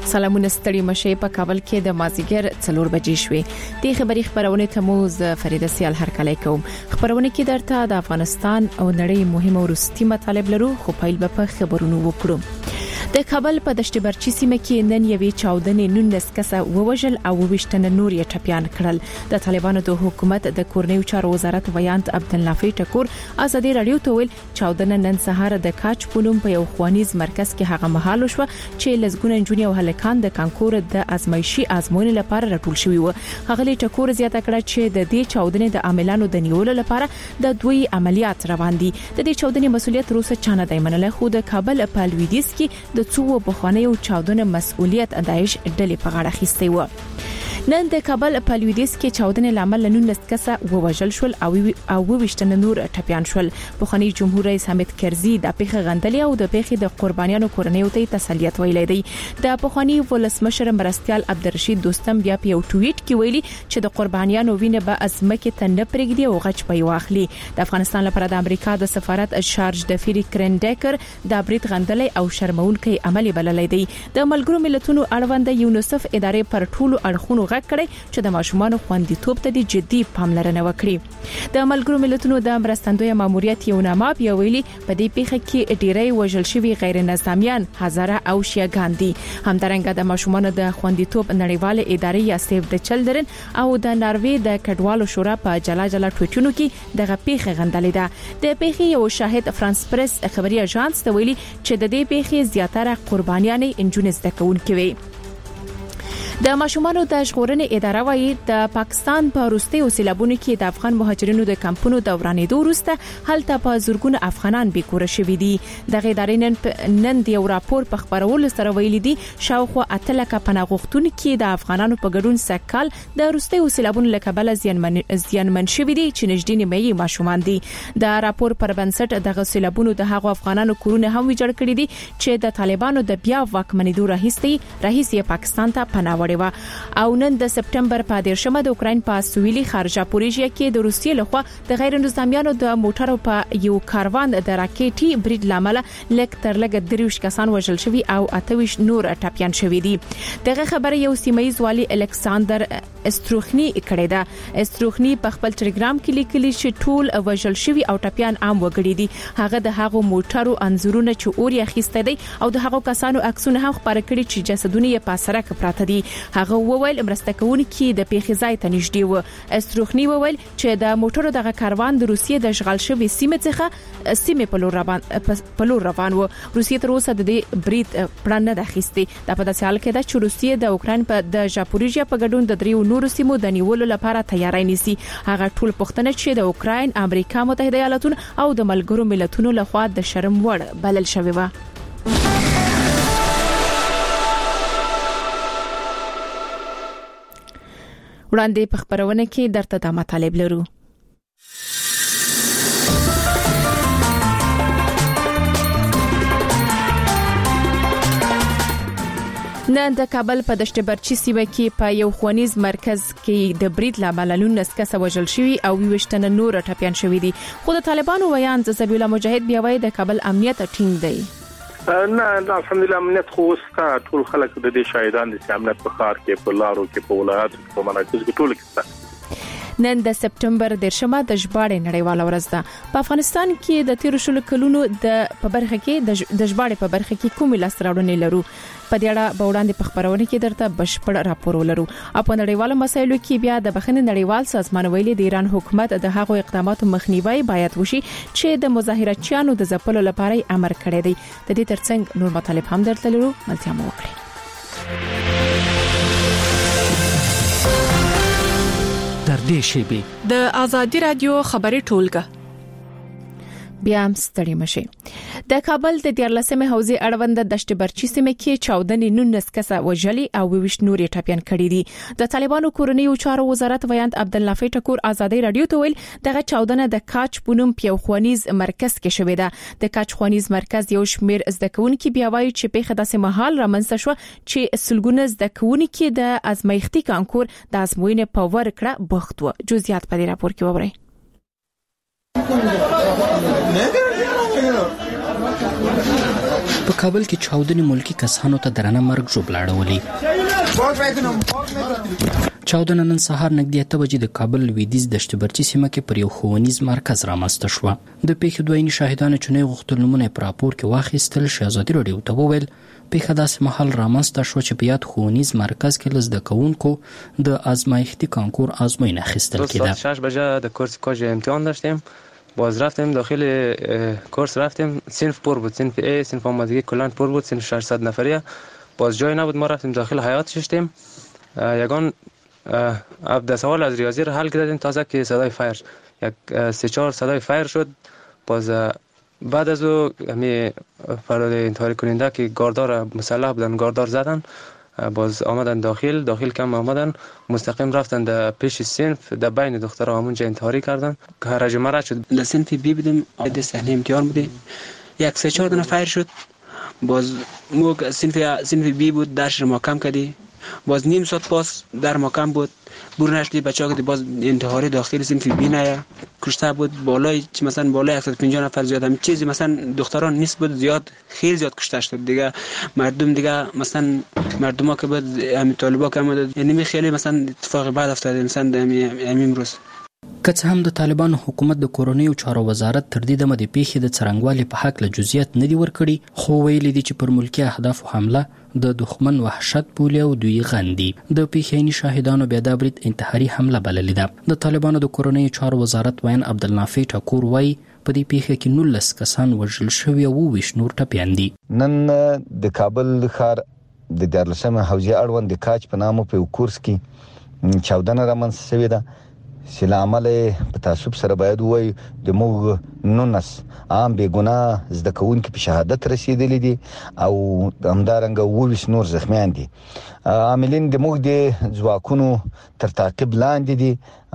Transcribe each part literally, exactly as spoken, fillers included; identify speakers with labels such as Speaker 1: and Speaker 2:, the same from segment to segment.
Speaker 1: سلامونه ستړي مشه په کابل کې د مازیګر څلور بجې شوې. د خبري خبرونه تموز فریده سیال هرکلی کوم. خبرونه کې درته د افغانستان او نړۍ مهمه ورستي مطالب لرو، خو پیل به په خبرونو وکړو. د کابل په دشت برچی سیمه کې نن یوې چاودنې نولس کسه ووژل او وشتنه نور یې ټپيان کړل. د طالبانو د حکومت د کورنیو چارو وزارت ویانت عبدالنافع ټکور ازادي رادیو ته ویل چاودنه نن سهار د کاچ پونم په یو خوانیز مرکز کې هغه مهال شو چې لزګونه جونی او هلکان د کانکور د ازمایشي ازموینې لپاره راټول شوي وو. هغه ټکور زیاته کړه چې د دې چاودنې د عاملانو د نیولو لپاره د دوی عملیات روان دي. د دې چاودنې مسولیت روسه چانه دی منله، خو د کابل په لویدیځ کې د څو بخوانیو چاودنه مسؤلیت داعش ډلې په غاړه اخیستی و. نن د کابل په لویدیځ کې چاودنې لامل نولس کسه ووژل شول او او وشتنه نور ټپيان شول. بخوانی جمهور رئیس حامد کرزي د پیښه غندلې او د پیښې د قربانیانو کورنیو ته تسلیت ویلې دی. د بخوانی ولسمشر مرستيال عبدالرشید دوستم بیا په یو ټویټ کې ویلي چې د قربانیانو وینه به ازمکه ته نه پرېږدي او غچ به واخلي. د افغانستان لپاره د امریکا د سفارت شارج د فری کرنډیکر د بریټ غندلې او شرمونکي عملی بللې دی. د ملګرو ملتونو اړوند یونیسف ادارې پر ټولو اړخونو غږ کړی چې د ماشومان خوندیتوب ته د جدي پاملرنه وکړي. د ملګرو ملتونو د مرستندوی ماموریت یو نامه بیا ویلي په دې پیښه کې ډیری وژل شوی غیر نظامیان هزاره او شیعاګان دي. همدارنګه د ماشومان د خوندیتوب نړیواله ادارې یا سیف د چلډرن او د ناروې د کډوالو شورا په جلا جلا ټویټونو کې دغه پیښه غندلې ده. د پیښې یو شاهد فرانس پریس خبري اژانس ته ویلي چې د دې پیښې زیاتره قربانیان انجونې زده کوونکي وي. د ماشومانو د ژغورنې اداره وايي د پاکستان په روسي سیلابونو کې د افغان مهاجرینو د کمپونو دورانېدو وروسته هلته په زورګونه افغانان بیکوره شوي دي. د ادارې نن د یو راپور په خبرولو سره ویلي دي شاوخوا اتلکه پناهغښتونکو د افغانانو په ګډون سکهال د روسي سیلابونو لکبل زیانمن زیانمن شوي دي چې نږدې نیمه ماشومان دي. د راپور پر بنسټ د سیلابونو د هغو افغانانو کورونه هم ویجاړ کړي دي چې د طالبانو د بیا واکمنېدو راهیسې راهیسې پاکستان ته پناه او نن د سپټمبر په دیرشمه د اوکرين په سویلي خارجه پوریژیا کې د روسیې لخوا د غیر نظامیانو د موټرو په یو کاروان د راکېټي برید لامل لک تر لګ دریوش کسان وژل شوی او اتويش نور ټپيان شوی دي. دغه خبره یو سیمایي والی الکساندر استروخنی کړی دا. استروخنی په خپل ټلګرام کې لیکلی چې ټول وژل شوی او ټپيان عام وګړي دي. هغه د هغو موټرو انزورونه چې اوري اخیسته دي او د هغو کسانو عکسونه هم خبره کړي چې جسدونه یې په سړک پراته دي. هغه وویل مرسته کوونکي د پیښې ځای ته نږدې و. استروخنی وویل چې د موټرو دغه کاروان د روسیې د اشغال شوی سیمه څخه سیمه په لور روان په لور روان و. روسیې تر اوسه د دې برید پلان نه اخیستی. د په داسې حال کې د روسیې د اوکرين په د ژاپوریژیا په ګډون د دریو نورو سیمو د نیولو لپاره تیاری نیسي. هغه ټول پښتنه چې د اوکرين، امریکا متحده ایالاتونو او د ملګرو ملتونو لخوا د شرم وړ بلل شوی و. وړاندې په خبرونه کې درته د مطالب لرو. نن د کابل په دشت برچی سیمه کې په یو خوانیز مرکز کې د برید لامل نولس کسه وژل شوی او وشتنه نور ټپيان شوی دي. خو د طالبانو ویان ذبیح الله مجاهد بیا وایي د کابل امنیت ټینګ دی.
Speaker 2: نه الحمدلله امنیت خو ستا ټول خلک د دې شاهدان دي چې امنیت په ښار کې په لارو کې په ولایاتو کې په مراکز کې ټول کې.
Speaker 1: نن د سپټمبر دیرشمه د ژباړې نړیواله ورځ ده. په افغانستان کې د تیر شلو کلونو د په برخه کې د ژباړې په برخه کې کومې لاسته لرو په دې اړه به وړاندې په خبرونه کې درته بشپړ راپور ولرو. او په نړیوالو مسایلو کې بیا د بخښنې نړیوال سازمان ویلي د ایران حکومت د هغو اقداماتو مخنیوي باید وشي چې د مظاهراتچیانو د ځپلو لپاره امر کړی دی. د دې ترڅنګ نور مطالب هم درته لرو. ملتیا مو وکړئ.
Speaker 3: در دې شیبه
Speaker 1: د ازادي رادیو خبري ټولګه بیا هم ستړي مشي. د کابل د دیارلسمه حوزې اړوند دشت برچی سیمه کې چاودنې نولس کسه وژلي او ویش نور ټپيان کړي دي. د طالبانو کورنیو چارو وزارت ویانت عبدالنافع ټکور ازادي رادیو ته ویل دغه چاودنه د کاچ پونم په خوانیز مرکز کې شوې ده. د کاچ خوانیز مرکز یو شمیر زده کوونکي بیا وایي چې په داسې محل رامنځته شو چې سلګونه زده کوونکي د ازمایښتي کانکور د ازموینې په ورکړه بوخت و. جزئیات په دې راپور کې وورئ.
Speaker 3: په کابل کې چاودنې ملکی کسانو ته درنه مرګ ژوبله اړولې. چاودنه نن سهار نږدې اته بجې د کابل لویدیځ دشت برچي سیمه کې پر یو ښوونیز مرکز رامنځته شوه. د پیښې دوه عیني شاهدانو چې نه غوښتل نومونه په راپور کې واخیستل، شهزادي راډیو ته وویل پیښه داسې مهال رامنځته شوه چې په یاد ښوونیز مرکز کې له زده کوونکو د آزمایښتي کانکور آزموینه اخیستل کېده.
Speaker 4: شش بجه د کورس کاج امتحان داشتیم، باز رفتیم داخل کورس، رفتیم صنف پر بود، صنف ای، صنف آمادگی کلان پر بود، صنف ششصد نفریه، باز جای نبود، ما رفتیم داخل حیاط شدیم. یگان ابدا سوال از ریاضی رو حل کردیم تازه که صدای فایر یک سه چهار صدای فایر شد. باز بعد از او همی فراد انتحاری کننده که گاردار مسلح بودن گاردار زدن، باز آمدن داخل داخل کم آمدن مستقیم رفتن در پیش صنف، در بین دخترها همونجا انتحاری کردن. هرج و مرج شد. در صنف بی بودیم، عده صحنه امتحان بودیم، یک سه چهار دونه فایر شد. باز مو صنف صنف بی بود، درش ما کم کردی، باز نیم ساعت پاس در ما کم بود، بور نشدی بچه ها که باز انتحاری داخل صنف بی نه کشته بود. بالای چی مثلا بالای صد و پنجاه نفر زیاد هم چیزی مثلا دختران نیست بود، زیاد خیلی زیاد کشته شد دیگه. مردم دیگه مثلا مردم ها که بود همین طالبا که هم یعنی خیلی مثلا اتفاق بعد افتاده مثلا همین امروز.
Speaker 3: که څه هم د طالبانو حکومت د کورنیو چارو وزارت تر دې دمه د پیښې د څرنګوالي په حق له جزئیات نه دي ورکړي، خو ویلي دي چې پر ملکي اهدافو حمله د دښمن وحشت بولي او دوی غندي. د پیښې عیني شاهدانو بیا دا برید انتحاري حمله بللې ده. د طالبانو د کورنیو چارو وزارت وین عبدالنافع ټکور وایي په دې پیښه کې نولس کسان وژل شوي او اووه ویشت نور ټپیان دي.
Speaker 5: نن د کابل ښار د دیارلسمه حوزې اړوند د کاج په نامه په کورس کې چاودنه رامنځته شوې ده چې له امله په تعصب سره باید وایي د موږ نولس عام بېګناه زده کوونکي په شهادت رسېدلي دي او همدارنګه اووه ویشت نور زخمیان دي. عاملین د موږ د ځواکونو تر تعقیب لاندې دي،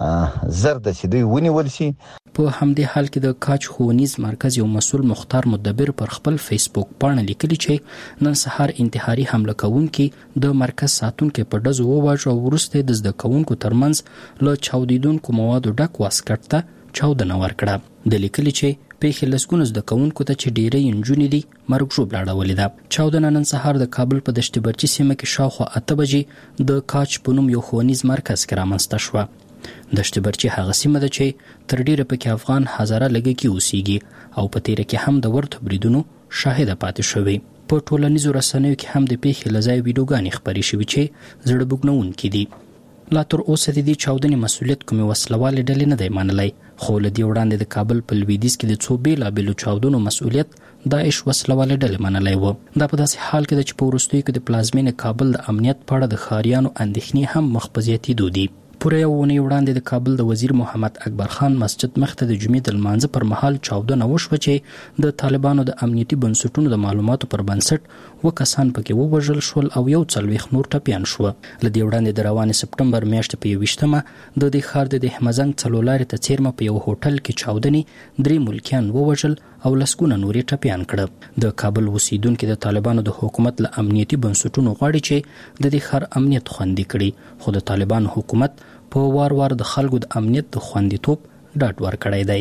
Speaker 5: زر ده چې دوی ونیول شي.
Speaker 3: په همدې حال کې د کاج ښوونیز مرکز یو مسؤل مختار مدبر پر خپل فیسبوک پاڼه لیکلي چې نن سهار انتحاري حمله کوونکي د مرکز ساتونکي په ډزو وواژه او وروسته د زده کوونکو ترمنځ له چاودیدونکو موادو ډک واسکټ ته چاودنه ورکړه. د لیکلي چې پیښې لسګونو زده کوونکو ته چې ډېری نجونې دي مرګ ژوبله اړولې ده. چاودنه نن سهار د کابل په دشت برچي سیمه کې شاوخوا اته بجې د کاج په نوم یو ښوونیز مرکز کې رامنځته شوه. دشت برچي هغه سیمه ده چې تر ډیره پکې افغان هزاره لږکي اوسېږي او په تیره کې هم د ورته بریدونو شاهده پاتې شوې. په ټولنیزو رسنیو کې هم د پیښې له ځایه ویډیوګانې خپرې شوې چې زړه بوږنونکې دي. لا تر اوسه د دې چاودنې مسؤلیت کومې وسلوالې ډلې نه دی منلی، خو له دې وړاندې د کابل په لویدیځ کې د څو بېلابېلو چاودنو مسؤلیت داعش وسلوالې ډلې منلی و. دا په داسې حال کې ده چې په وروستیو کې د پلازمینې کابل د امنیت په اړه د ښاریانو اندېښنې هم مخ په زیاتېدو دي. پوره یوه اونۍ وړاندې د کابل د وزیر محمد اکبر خان مسجد مخ ته د جمعې د لمانځه پر مهال چاودنه وشوه چې د طالبانو د امنیتي بنسټونو د معلوماتو پر بنسټ اووه کسان پکې ووژل شول او یو څلوېښت نور ټپیان شوه. له دې وړاندې د روانې سپټمبر میاشتې په یوویشتمه د دې ښار د دهمزنګ څلورلارې ته څیرمه په یو هوټل کې چاودنې درې ملکیان ووژل او لسګونه نورې ټپیان کړه. د کابل اوسیدونکي د طالبانو د حکومت له امنیتي بنسټونو غواړي چې د دې ښار امنیت خوندي کړي، خو د طالبانو حکومت په وار وار د خلکو د امنیت د خوندیتوب ډاډ ورکړی دی.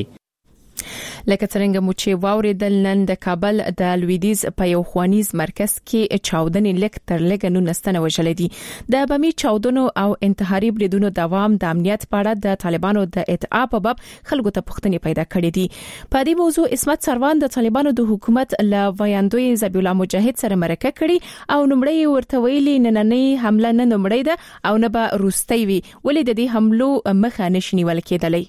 Speaker 1: لکه څنګه مو چې واوریدل نن د کابل د لویدیځ په یو ښوونیز مرکز کې چاودنې لږ تر لږه نولس تنه وژلې دي. د بمي چاودنو او انتحاري بریدونو دوام د امنیت په اړه د طالبانو د ادعا په باب خلکو ته پوښتنې پیدا کړې دي. په دې موضوع عصمت سروان د طالبانو د حکومت له ویاندوی ذبیح الله مجاهد سره مرکه کړي او نمړی ورته ویلي نننۍ حمله نه نمړی ده او نه به روستۍ وي، ولې د دې حملو مخه نشي نیول کېدلی.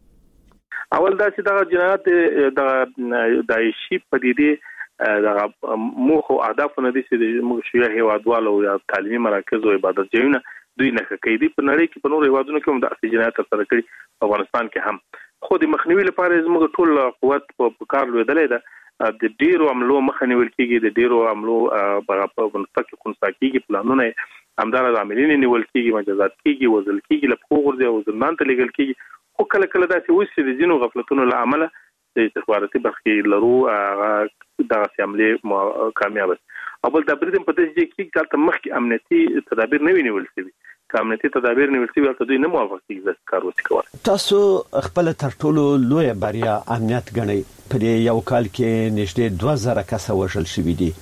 Speaker 2: اول دا چې دا جنایت د داعشي پدیدې د موخ او اهداف نه دي چې موږ شیعه هیوادوالو یا تعلیمي مراکز او عبادت ځایونه دوی نه کوي. په نړۍ کې په نورو هیوادونو کې هم د جنایت سره کوي، په افغانستان کې هم. خو د مخنیوي لپاره زموږ ټول قوت په کار لویدلې ده. د ډیرو عملو مخه نیول کېږي، د ډیرو عملو په منطقه خونسا کېږي، پلانونه همدارنګه عاملین نیول کېږي، مجازات کېږي، وزل کېږي، لپاره غورځي او زندان ته لېږل کېږي. خو کله کله داسې وشي د ځینو غفلتونو له امله د استخباراتي برخې لرو دغه عملې کامیاب شي. او بل د بریدم په دې کې چې مخکې امنیتي تدابیر نه ونیول شوي، امنیتي تدابیر نیول شوي او دوی نه موافق دي چې کار وکړي.
Speaker 6: تاسو خپل تر ټولو لوی بریا امنیت غنئ. په یو کال کې نږدې دوه زره کسه وژل شوي دي.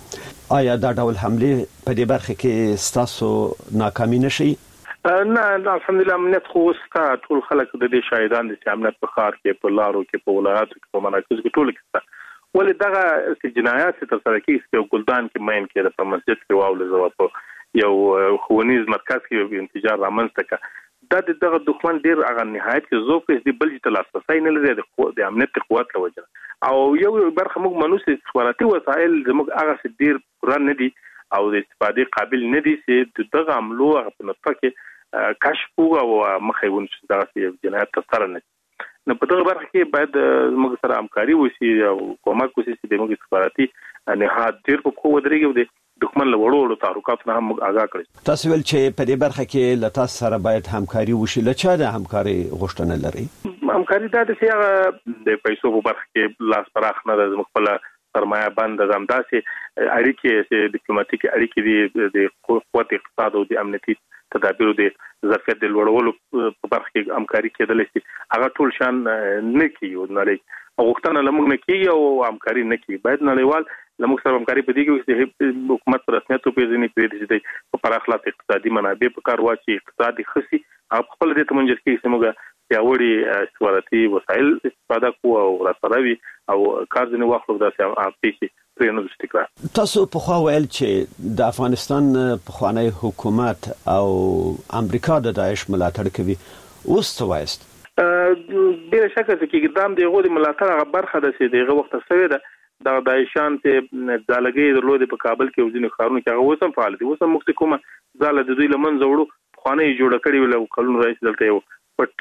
Speaker 6: آیا دا ډول حمله په دې برخه کې ستاسو ناکامي نشي؟
Speaker 2: نه الحمدلله امنیت خو وستا ټول خلک د دې شاهدان دي چې امنیت په ښار کې په لارو کې په ولایاتو کې په مراکزو کې ټول کې ولې دغه جنایات چې تر سره کیږي په ګلدان کې ماین کې په مسجد کې واول زو په یو خونیز مرکز کې انفجار رامنځته کړ دا دغه دښمن ډیر هغه نهایت کې زوف کې د بل چې تلاسای نه لري د امنیت قوت لوجه او یو برخه موږ منوسي استخباراتي وسایل زموږ هغه ډیر قران نه دي او د استفادې قابل نه دي چې دغه عملو په نطفه کې کشف او مخېون چې دغه جنایت تر نه نو په دغه برخه کې باید موږ سره همکاري وشي او کومک وشي چې د موږ استخباراتي نهاد ډیر په قوت درېږي د دښمن له وړو وړو تعلقاتو هم آگاه کړي.
Speaker 6: تاسو ول چې په دې برخه کې له تاسو سره باید همکاري وشي لچا د همکاري غوښتنه لري؟
Speaker 2: همکاري دا د سیاغه د پیسو په برخه کې لاس پراخ نه د خپل سرمایه بند د همداسې اړیکې چې ډیپلوماټیک اړیکې د قوت اقتصاد او د امنیتي تدابیر د ظرفیت د لوړولو په برخه کې همکاري کېدل شي هغه ټول شان نه کیږي نړۍ او وختونه لمغ نه کیږي او همکاري نه کیږي باید نړیوال لمغ سره همکاري په دې کې چې حکومت پر رسمیت په ځینې پرې دي په پراخلاص اقتصادي منابع په کار واچي اقتصادي خصي او خپل د تمنجر کې سمګه پیاوړي استخباراتي وسایل استفاده کوو او راځوي او کار ځنه واخلو داسې اپیسي پرې نه دشتکړه.
Speaker 6: تاسو په خو ویل چې د افغانستان په خوانی حکومت او امریکا د داعش ملاتړ کوي اوس څه وایست؟
Speaker 2: ډیر شک چې قدام دی غوډي ملاتړ برخه ده چې دغه وخت سوي ده د داعشان ته ځالګي درلود په کابل کې وزینو خارونو کې هغه وسم فعال دي وسم مختکومه ځاله د دوی لمن زوړو خوانی جوړ کړی ول کلون رئیس دلته یو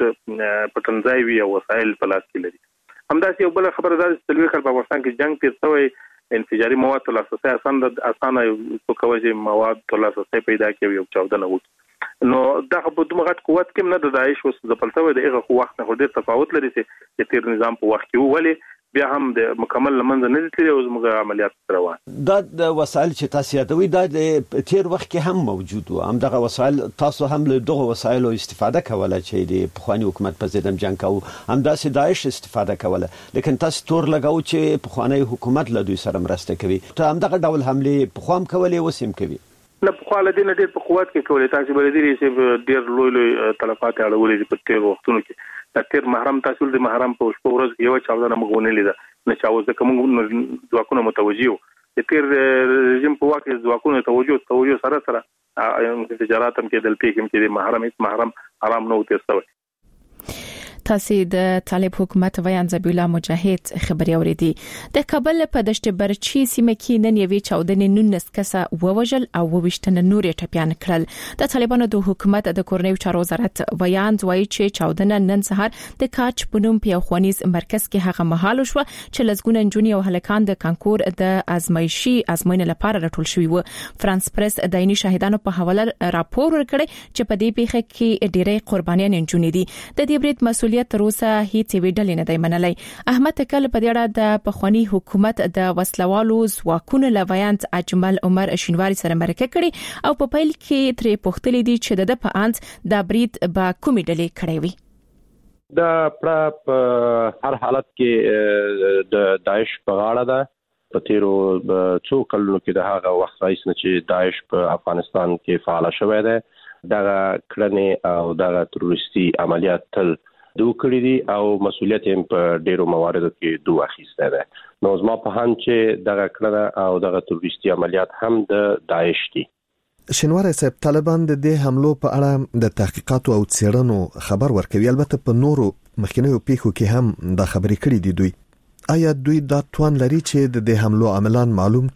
Speaker 2: پټ پټنځای وی او وسایل په لاس کې لري همداسې یو بل خبره ده چې تلوي خلک په افغانستان کې جنگ تیر شوی انفجاري مواد تلاسه آسان د اسانه یو کوجه مواد تلاسه پیدا کوي او چاودنه وکړي نو دا په دومره غټ قوت کې نه د داعش وس د پلتوي د هغه وخت نه ډېر تفاوت لري چې تیر نظام په وخت کې ولې بیا هم د مکمل لمنځ نه دي او زموږ عملیات روان
Speaker 6: دا د وسایل چې تاسو یادوي دا د تیر وخت کې هم موجود و هم دغه وسایل تاسو هم له دغه وسایلو استفاده کوله چې د پخوانی حکومت په ضد جنگ کاوه هم داسې داعش استفاده کوله لیکن تاسو تور لګاو چې پخوانی حکومت له دوی سره مرسته کوي ته هم دغه ډول حمله پخوام کولې وسیم کوي
Speaker 2: نه په خاله دې نه ډېر په قوت کې کولې تاسو بل دې چې ډېر لوی لوی تلفات اړولې په تیر وختونو کې د تیر محرم تاسو د محرم په شپه ورځ کې یو چاودنه مغونه لیده نه چاوزه کوم ځواکونه متوجي وو د تیر رژیم په واکه ځواکونه توجه توجه سره سره تجارت هم کې دلته کې د محرم هیڅ محرم آرام نه وته سوي
Speaker 1: تاسو د طالب حکومت ویان ذبیح الله مجاهد خبري اوریدي د کابل په دشت برچی سیمه کې نن یوې چاودنې نونس کسه ووجل او وشتنه نور ټپيان کړل د طالبانو د حکومت د کورنیو چارو وزارت ویان وایي چې چاودنه نن سهار د کاچ پنوم په خوانیز مرکز کې هغه مهال شو چې لزګون انجونی او هلکان د کانکور د ازمایشي ازموینې لپاره راټول شوی و فرانس پریس د عیني شاهدانو په حواله راپور ورکړی چې په دې پیښه کې ډېرې قربانیان انجونی دي د دې برید مسؤلیت تر اوسه هیڅ ویډل نه دی منلای احمد تکل په دې اړه د پخوانی حکومت د وسلوالو ځواکونو لویانت اجمل عمر شینواری سره مرکه کړي او په پیل کې ترې پوښتلې دي چې د په انت د برید با کومې ډلې کړې وي
Speaker 7: دا په هر حالت کې د داعش په غاړه ده په تیرو څو کلونو کې د هغه وخت راځي چې داعش په افغانستان کې فعال شوی دی دغه کړنې او دغه تروریستي عملیات تل دوه کړی دي او مسولیت هم په ډیرو مواردو کې دوه اخیسته ده نو زما په هان چې دغه کړنه او دغه تروریستي عملیات هم د داعش دي
Speaker 8: شینواری صاحب طالبان د دې حملو په اړه د تحقیقات او څېړنو خبر ورکوي البته په نورو مخکینیو پیښو کې هم دا خبرې کړې دي دوی آیا دوی دا توان لري چې د دې حملو عملان معلوم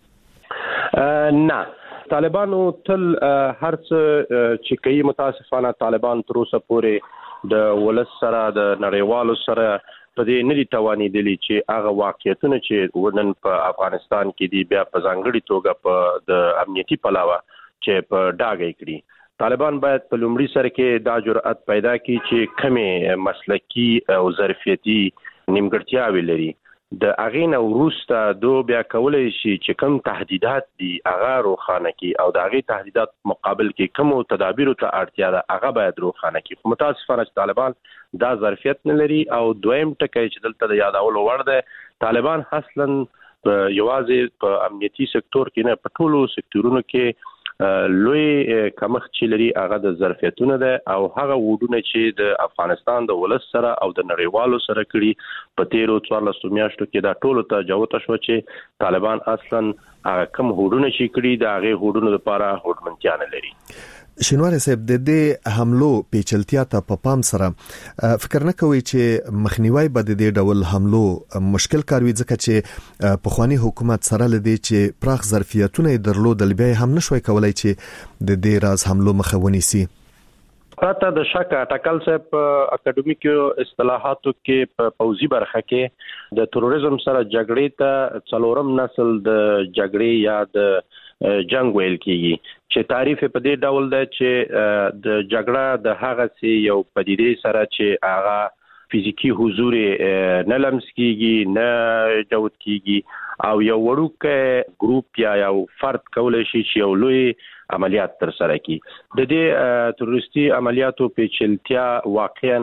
Speaker 8: کړي
Speaker 7: نه طالبانو تل هر څه چې کوي متاسفانه طالبان تر اوسه پورې د ولس سره د نړیوالو سره په دې نه دي توانیدلی چې هغه واقعیتونه چې ورنن په افغانستان کې دي بیا په ځانګړي توګه په د امنیتي پلاوه چې په ډاګه کړي طالبان باید په لومړي سره کې دا جرأت پیدا کړي چې کمې مسلکی او ظرفیتي نیمګړتیاوې لري د اغین وروسته دو بیا کولای شي چې کوم تهدیدات دي هغه روخانه کی او د هغه تهدیدات مقابل کې کوم تدابیر ته اړتیا ده هغه باید روخانه کی خو متاسفانه طالبان دا ظرفیت نه لري او دویم ټکی چې دلته د یادولو وړ ده طالبان اصلا یوازې په امنیتي سکتور کې نه په ټولو سکتورونو کې لوی کمښت چې لري هغه د ظرفیتونو ده او هغه وډونه چې د افغانستان د ولس سره او د نړیوالو سره کړي په تیرو څوارلسو میاشتو کې دا ټولو ته جوته شو چې طالبان اصلا هغه کم وډونه چې کړي دا هغه وډونو لپاره هوډمنتیا نه لري.
Speaker 8: شینوار صاحب د دې حملو پیچلتیا ته په پام سره فکر نه کوي چې مخنیوي به د دې ډول حملو مشکل کار وي ځکه چې په خواني حکومت سره لدی چې پراخ ظرفیتونه درلودل بیا هم نشوي کولای چې د دې راز حملو مخه ونیسي.
Speaker 7: پرته د شک ټاکل صاحب اکیډمیکو اصطلاحاتو کې په پوزي برخه کې د تروریزم سره جګړې ته څلورم نسل د جګړې یا د جنگ ویل کیږي چې تعریف په دې ډول ده چې د جګړه د هغه سي یو پدیدې سره چې هغه فزیکی حضور نه لمس کیږي نه جوړ کیږي او یو وړوکه ګروپ یا یو فرد کولای شي چې یو لوی عملیات تر سره کی. د دې تروریستي عملیاتو په چلتیا واقعا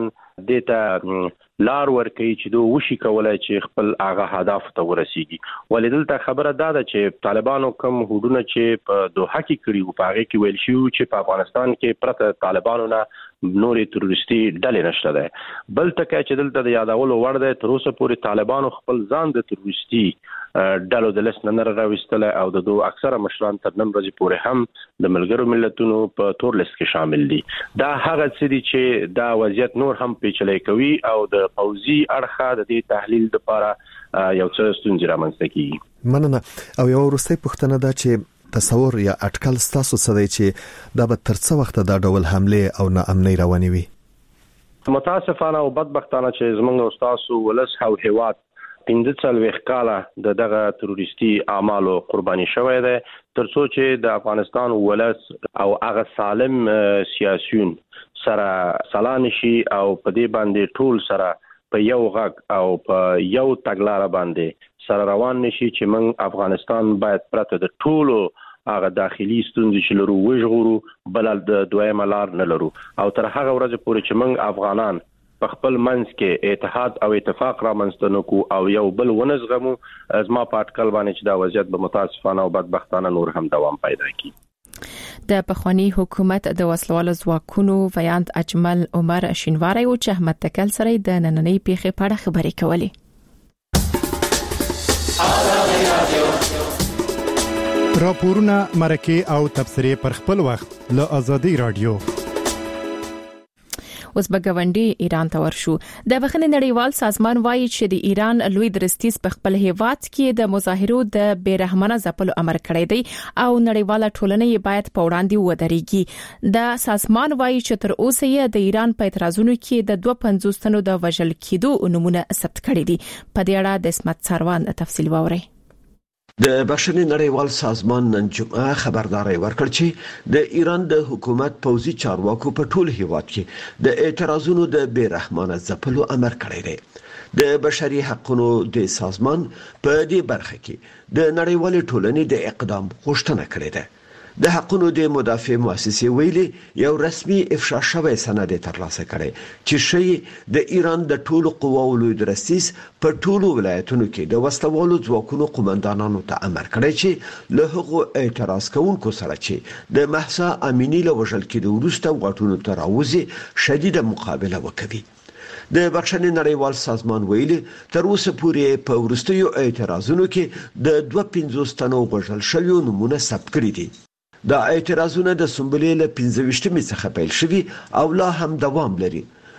Speaker 7: دته لار ورکړي چې دوی وشي کولای چې خپل هغه هدف ته ورسیږي. ولیدلته خبره ده چې طالبانو کوم هډونه چې په دوحه کې کړي او په هغه کې ویل شو چې په افغانستان کې پرته طالبانو نه نورې تروریستي ډلې نشته ده. بل تکه چې دلته د یادولو وړ ده تر اوسه پورې طالبانو خپل ځان د تروریستي ډلو د لست نه راوستل او د دوه اکثره مشران تر نن ورځې پورې هم د ملګرو ملتونو په تور لیست کې شامل دي. دا هغه څه دي چې دا وضعیت نور هم پیچلې کوي او د پوزي اړخه د دې تحلیل لپاره یو څه ستونزې رامنځته کیږي.
Speaker 8: مننه. او یو وروستۍ پوښتنه ده چې تصور یا اټکل ستاسو څه دی چې دا به تر څه وخت دا ډول حمله او ناامنۍ روانې وي؟
Speaker 7: متاسفانه او بدبختانه چې زمونږ استادو ولس او هیواد پنځه څلوېښت کاله د دغه تروریستي اعمالو قرباني شوی دی ترڅو چې د افغانستان ولس او هغه سالم سیاسيون سره سلام شي او په دې باندې ټول سره په یو غږ او په یو تګلارې باندې سره روان نشي چې موږ افغانستان باید پرته د ټولو هغه داخلي ستونزې چې لرو وژغورو بل د دویمه لار نه لرو او تر هغه ورځې پورې چې موږ افغانان په خپل منځ کې اتحاد او اتفاق را منځته نکو او یو بل ونزغمو زما په اټکل باندې چې دا وضعیت به متاسفانه او بدبختانه نور هم دوام پیدا کړي.
Speaker 1: د پخوانی حکومت د وسلوالو ځواکونو ویاند اجمل عمر شینواری او چې احمد تکل سره د نننۍ پیښې په اړه خبرې کولې.
Speaker 9: راپورونه مرکه او تبصرې پر خپل وخت له ازادي رادیو.
Speaker 1: اوس به ګاونډي ایران ته ورشو. د بخښنې نړیوال سازمان وایي چې د ایران لوی درستیز په خپل هیواد کې د مظاهرو د بیرحمانه ځپلو امر کړی دی او نړیواله ټولنه یې باید په وړاندې ودرېږي. د سازمان وایي چې تر اوسه یې د ایران په اعتراضونو کې د دوه پنځوس تنو د وژل کېدو نمونه ثبت کړي دي. په دې اړه د اسمت سروان تفصیل واوري.
Speaker 6: د بخښنې نړیوال سازمان نن جمعه خبرداري ورکړ چې د ایران د حکومت پوځي چارواکو په ټول هیواد کې د اعتراضونو د بیرحمانه ځپلو امر کړی دی. د بشري حقوقو د سازمان په دې برخه کې د نړیوال ټولنې د اقدام غوښتنه کړې ده. د حقوقو د مدافع مؤسسې ویلي یو رسمي افشا شوی سند ترلاسه کړي چې شی د ایران د ټولو قواو لوی درستیز په ټولو ولایتونو کې د وسلوالو ځواکونو قومندانانو ته امر کړی چې له هغو اعتراض کوونکو سره چې د محسا امینی له وژل کېدو وروسته واټونو ته راوځي شدیده مقابله وکړي. د بخښنې نړیوال سازمان ویلي تر اوسه پورې په ورستیو اعتراضونو کې د دوه پنځوس تنو وژل شویو نمونه ثبت کړي دي. دا اعتراضونه د سنبلې له پنځه ویشتمې څخه پیل شوي او لا هم دوام لري.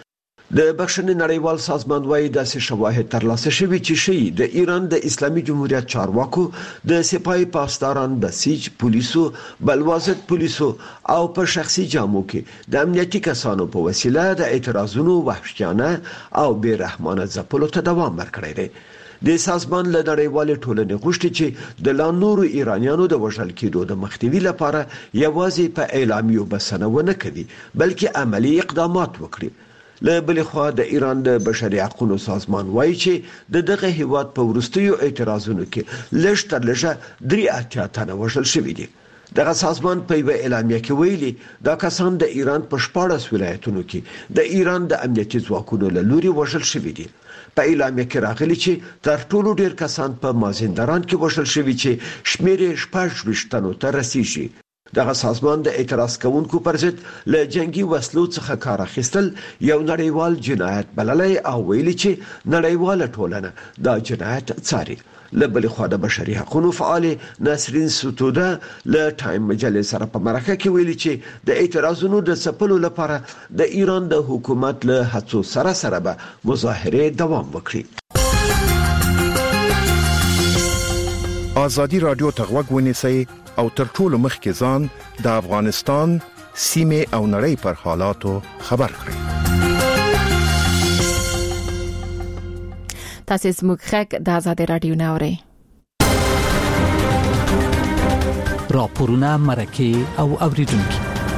Speaker 6: د بخښنې نړیوال سازمان وايي داسې شواهد ترلاسه شوي چې شي د ایران د اسلامي جمهوریت چارواکو د سپاه پاسداران بسیج پولیسو بلوازت پولیسو او په شخصي جامو کې د امنیتي کسانو په وسیله د اعتراضونو وحشیانه او بیرحمانه ځپلو ته دوام ورکړی دی. د سازمان له نړیوالې ټولنې غوښتي چې د لا نورو ایرانیانو د وژل کېدو د مخنیوي لپاره یوازې په اعلامیو بسنه ونه کوي بلکې عملی اقدامات وکړي. له بلې خوا د ایران د بشري حقوقو سازمان وایي چې د دغه هیواد په ورستیو اعتراضونو کې لږ تر لږه درې اتیا تنه وژل شوي دي. دغه سازمان په یوه اعلامیه کې ویلي دا کسان د ایران په شپاړس ولایتونو کې د ایران د امنیتي ځواکونو له لوري وژل شوي دي. په اعلامیه کې راغلي چې تر ټولو ډیر کسان په مازندران کې وشل شوي چې شمیر شپږ ویشتنو ته رسیږي. دغه سازمان د اعتراض کوونکو پر ضد له جنگي وسلو څخه کار اخیستل یو نړیوال جنایت بللی او ویلي چې نړیواله ټولنه دا جنایت څاري. له بلې خوا د بشري حقوقو فعال نسرین ستوده له ټایم مجلې سره په مرکه کې ویلي چې د اعتراضونو د څپلو لپاره د ایران د حکومت له هڅو سره سره به مظاهرې دوام وکړي.
Speaker 10: آزادي رادیو ته غوږ ونیسئ او تر ټولو مخکې ځان د افغانستان سیمې او نړۍ پر حالاتو خبر کړئ.
Speaker 1: تاسو زموږ خک د آزادي رادیو ناوړئ.
Speaker 11: راپورونه مرکه او اوریدونکو.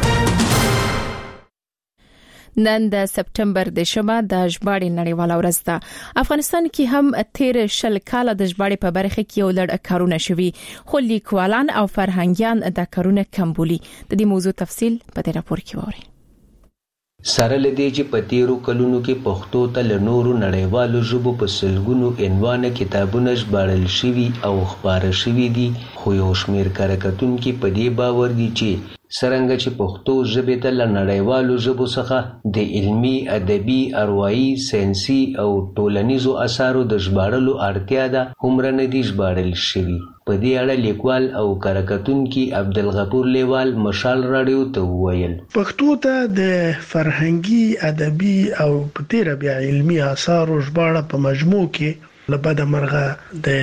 Speaker 1: نن د سپټمبر د شپه د ژباړې نړیواله ورځ ده. افغانستان کې هم تیر شل کال د ژباړې په برخه کې یو لړ کارونه شوي، خو لیکوالان او فرهنګيان د کارونه کم بولي. د دې موضوع تفصیل په دې راپور کې وورئ.
Speaker 12: سره لدی چې په تیرو کلونو کې پښتو ته له نورو نړیوالو ژبو په سلګونو عنوانه کتابونه ژباړل شوي او خپاره شوي دي، خو یو شمېر کارکتونکي په دې باور دي چې څرنګه چې پښتو ژبې ته له نړیوالو ژبو څخه د علمي، ادبي، اروايي، ساینسي او ټولنیزو اثارو د ژباړلو اړتیا ده، هومره نه دي ژباړل شوي. په دې اړه لیکوال او کارکتونکي عبدالغفور لیوال مشال راډیو ته وویل:
Speaker 13: پښتو ته د فرهنګي، ادبي او په تیره بیا علمي اثارو ژباړه په مجموع کې لبد مرغه د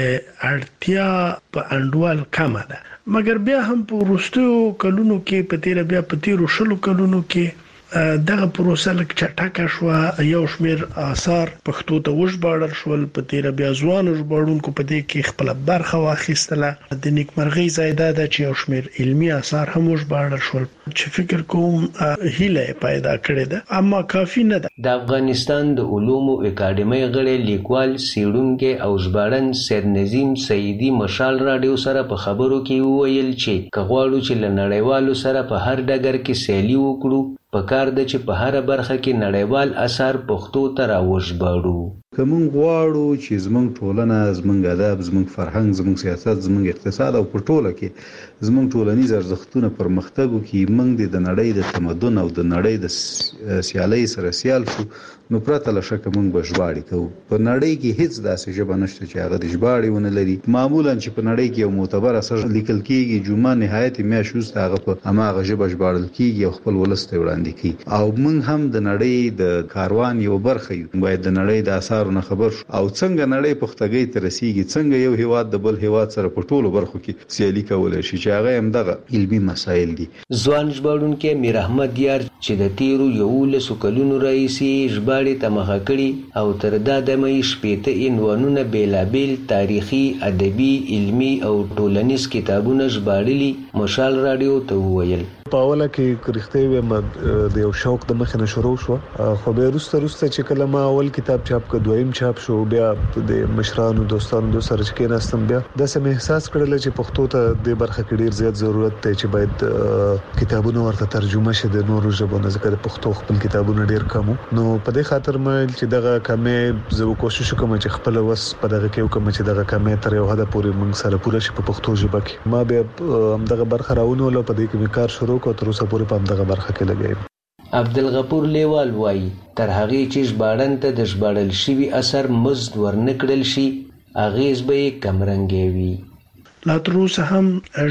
Speaker 13: اړتیا په انډول کمه ده، مګر بیا هم په وروستیو کلونو کې په تیره بیا په تیرو شلو کلونو کې دغه پروسه لږ چټکه شوه. یو شمېر آثار پښتو ته وژباړل شول، په تیره بیا ځوانو ژباړونکو په دې کې خپله برخه واخیستله. د نیکمرغۍ ځای دا ده چې یو شمېر علمي آثار هم وژباړل شول چې فکر کوم هیله یې پیدا کړې ده، اما کافي نه ده.
Speaker 12: د افغانستان د علومو اکاډمۍ غړی لیکوال، څېړونکی او ژباړن سید نظیم سیدي مشال راډیو سره په خبرو کې وویل چې که غواړو چې له نړیوالو سره په هر ډګر کې سیالي وکړو، پکار ده چې په هر برخه کې نړیوال اثار پښتو ته راوژباړو.
Speaker 14: که موږ غواړو چې زموږ ټولنه، زموږ ادب، زموږ فرهنګ، زموږ سیاست، زموږ اقتصاد او په ټوله کې زموږ ټولنیز ارزښتونه پرمختګ وکړي، موږ د نړۍ د تمدن او د نړۍ د سیالۍ سره سیال شو، نو پرته له شکه موږ به ژباړې کوو. په نړۍ کې هیڅ داسې ژبه نشته چې هغه د ژباړې ونه لري. معمولا چې په نړۍ کې یو معتبر اثر لیکل کېږي، جمعه نهایت میاشت وروسته هغه په هماغه ژبه ژباړل کېږي او خپل ولس ته وړاندې کېږي. او موږ هم د نړۍ د کاروان یو برخه یو، باید د نړۍ د اثارو نه خبر شو او څنګه نړۍ پختګۍ ته رسیږي، څنګه یو هیواد د بل هیواد سره په ټولو برخو کې سیالي کولی شي، چې هغه هم دغه علمي مسایل دي.
Speaker 12: ځوان ژباړونکی میر احمد یار چې د تیرو یولسو کلونو راهیسې ژباړې ته مخه کړي او تر دا دمه یې شپېته عنوانونه بېلابېل تاریخي، ادبي، علمي او ټولنیز کتابونه ژباړلي، مشال راډیو ته وویل:
Speaker 15: په اوله کې رښتیا ویم د یو شوق د مخې نه شروع شوه، خو بیا وروسته وروسته چې کله ما اول کتاب چاپ کړ، دویم چاپ شو، بیا د مشرانو دوستانو دو سره چې کېناستم، بیا داسې مې احساس کړل چې پښتو ته د برخه کې ډېر زیات ضرورت دی چې باید کتابونه ورته ترجمه شي د نورو ژبو نه، ځکه د پښتو خپل کتابونه ډېر کم وو. نو په دې خاطر مې چې دغه کمې زه کوشش وکړم چې خپل وس په دغه کې وکړم چې دغه کمې تر یو حده پورې موږ سره پوره شي په پښتو ژبه کې. ما بیا همدغه برخه راونیوله، په دې کې مې کار شروع کړ، تر اوسه پورې په همدغه برخه کې لګیم.
Speaker 12: عبدالغفور لیوال وایي تر هغې چې ژباړن ته د ژباړل شوي اثر مزد ورنکړل شي، اغېز به یې کمرنګی وي.
Speaker 13: لا تر اوسه هم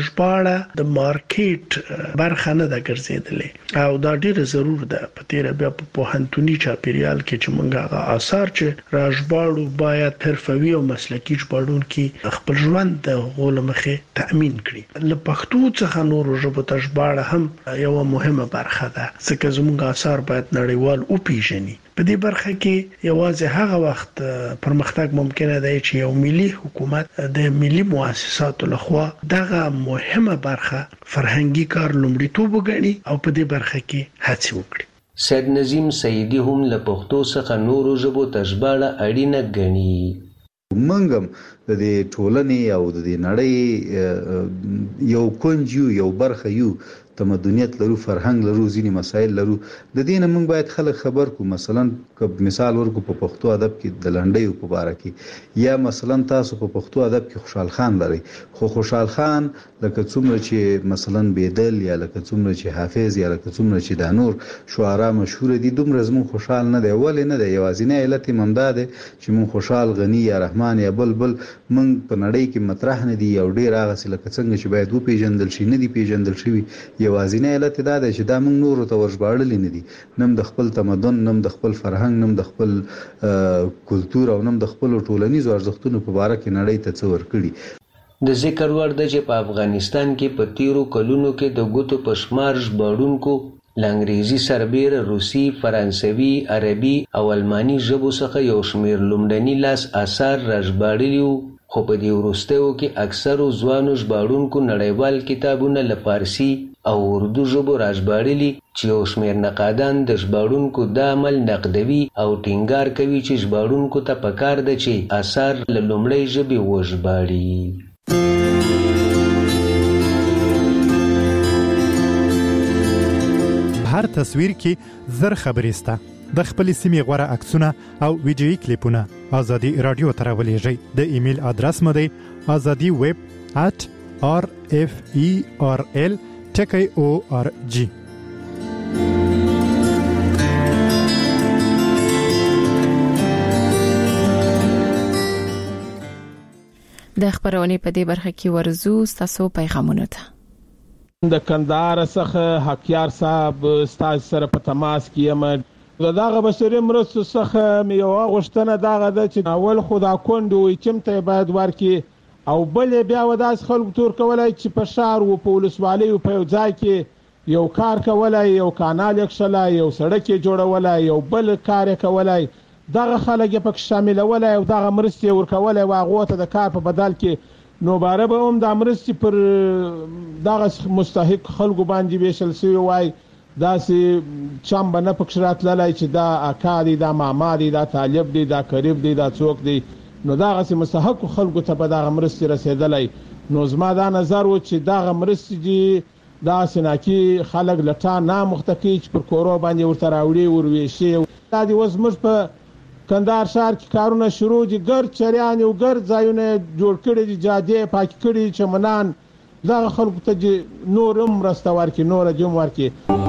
Speaker 13: ژباړه د مارکیټ برخه نه ده ګرځېدلې او دا ډیره ضرور ده. په تیره بیا په پوهنتوني چاپیریال کې چې موږ هغه آثار چې را ژباړو باید حرفوي او مسلکي ژباړونکي خپل ژوند د هغو له مخې تأمین کړي. له پښتو څخه نورو ژبو ته ژباړه هم یوه مهمه برخه ده، ځکه زموږ آثار باید نړیوال وپیژني. په دې برخه کې یوازې هغه وخت پرمختګ ممکنه دی چې یو ملي حکومت د ملي مؤسساتو لخوا دغه مهمه برخه فرهنګي کار لومړیتوب وګڼي او په دې برخه کې هڅې وکړي.
Speaker 12: سید نظیم سیدي هم له پښتو څخه نورو ژبو ته ژباړه اړینه ګڼي.
Speaker 14: موږ هم د دې ټولنې او د دې نړۍ یو کونج یو، یو برخه یو، تمدنیت لرو، فرهنګ لرو، ځینې مسایل لرو. د دې نه موږ باید خلک خبر کو. مثلا که مثال ورکو په پښتو ادب کې د لنډیو په باره کې، یا مثلا تاسو په پښتو ادب کې خوشحال خان لري، خو خوشحال خان لکه څومره چې مثلا بیدل یا لکه څومره چې حافظ یا لکه څومره چې دا نور شعرا مشهور دي، دومره زموږ خوشحال نه دی. ولې نه دی؟ یوازینی علت یې همدا دی چې موږ خوشحال، غني یا رحمان یا بلبل موږ په نړۍ کې مطرح نه دي، او ډېر هغه څه لکه څنګه چې باید وپېژندل شي نه دي پیژندل شوي. یوازینی علت دا دی چې دا موږ نورو ته ورژباړلي نه دي، نم د خپل تمدن، نم د خپل فرهنګ، نم د خپل کلتور او نم د خپل ټولنیزو ارزښتونو په باره کې نړۍ ته څه ورکړي.
Speaker 12: د ذکر وړ ده چې په افغانستان کې په تیرو کلونو کې د ګوتو په شمار ژباړونکو له انګریزي سربیره روسي، فرانسوي، عربي او الماني ژبو څخه یو شمېر لومړني لاس آثار راژباړلي وو، خو په دې وروستیو کې اکثرو ځوانو ژباړونکو نړیوال کتابونه له فارسي او اردو ژبو راژباړلي، چې یو شمېر نقادان د ژباړونکو دا عمل نقدوي او ټینګار کوي چې ژباړونکو ته پکار ده چې آثار له لومړۍ ژبې وژباړي.
Speaker 9: هر تصویر کې زر خبرې سته. د خپل سیمې غوره عکسونه او ویډیویي کلیپونه ازادي رادیو ته راولېږئ. د ایمیل ادرس مو دی azadi web at r f e r l ټکی او ار جی.
Speaker 1: د خبرونې په دې برخه کې ورزو تاسو پیغامونه ته.
Speaker 16: د کندهار څخه حقیار صاحب ستاسو سره په تماس کې یم. دغه بشري مرستو څخه یو غوښتنه دغه ده چې اول خو دا کونډ وي چې ته باید ورکي، او بل بیا وداس خلک تور کولای چې په شهر او په ولسوالۍ او په یو ځای کې یو کار کولای، یو کانال یکشلای، یو سړک جوړولای، یو بل کار کولای، دغه خلک په شاملولای او دغه مرستې ورکولای واغو ته د کار په بدل کې، نو باره به هم د مرستې پر دغه مستحق خلکو باندې ویشل شوی وای. داسې چم به نه پکښ راتللی چې دا اکا دی، دا ماما دی، دا طالب دی، دا قریب دی، دا څوک دی، نو دغسې مستحقو خلکو ته به دغه مرستې رسېدلی. نو زما دا نظر و چې دغه مرستې دي داسې ناکي خلک له تا نامخته کوي چې پر کورو باندې ورته راوړي ورویشي. دا دي اوس موږ په کندهار ښار کې کارونه شروع دي، ګرد چریانې او ګرد ځایونه جوړ کړي دي، جادې پاکې کړي، چمنان، دغه خلکو ته نور هم مرسته ورکړي، نوره دې هم ورکړي.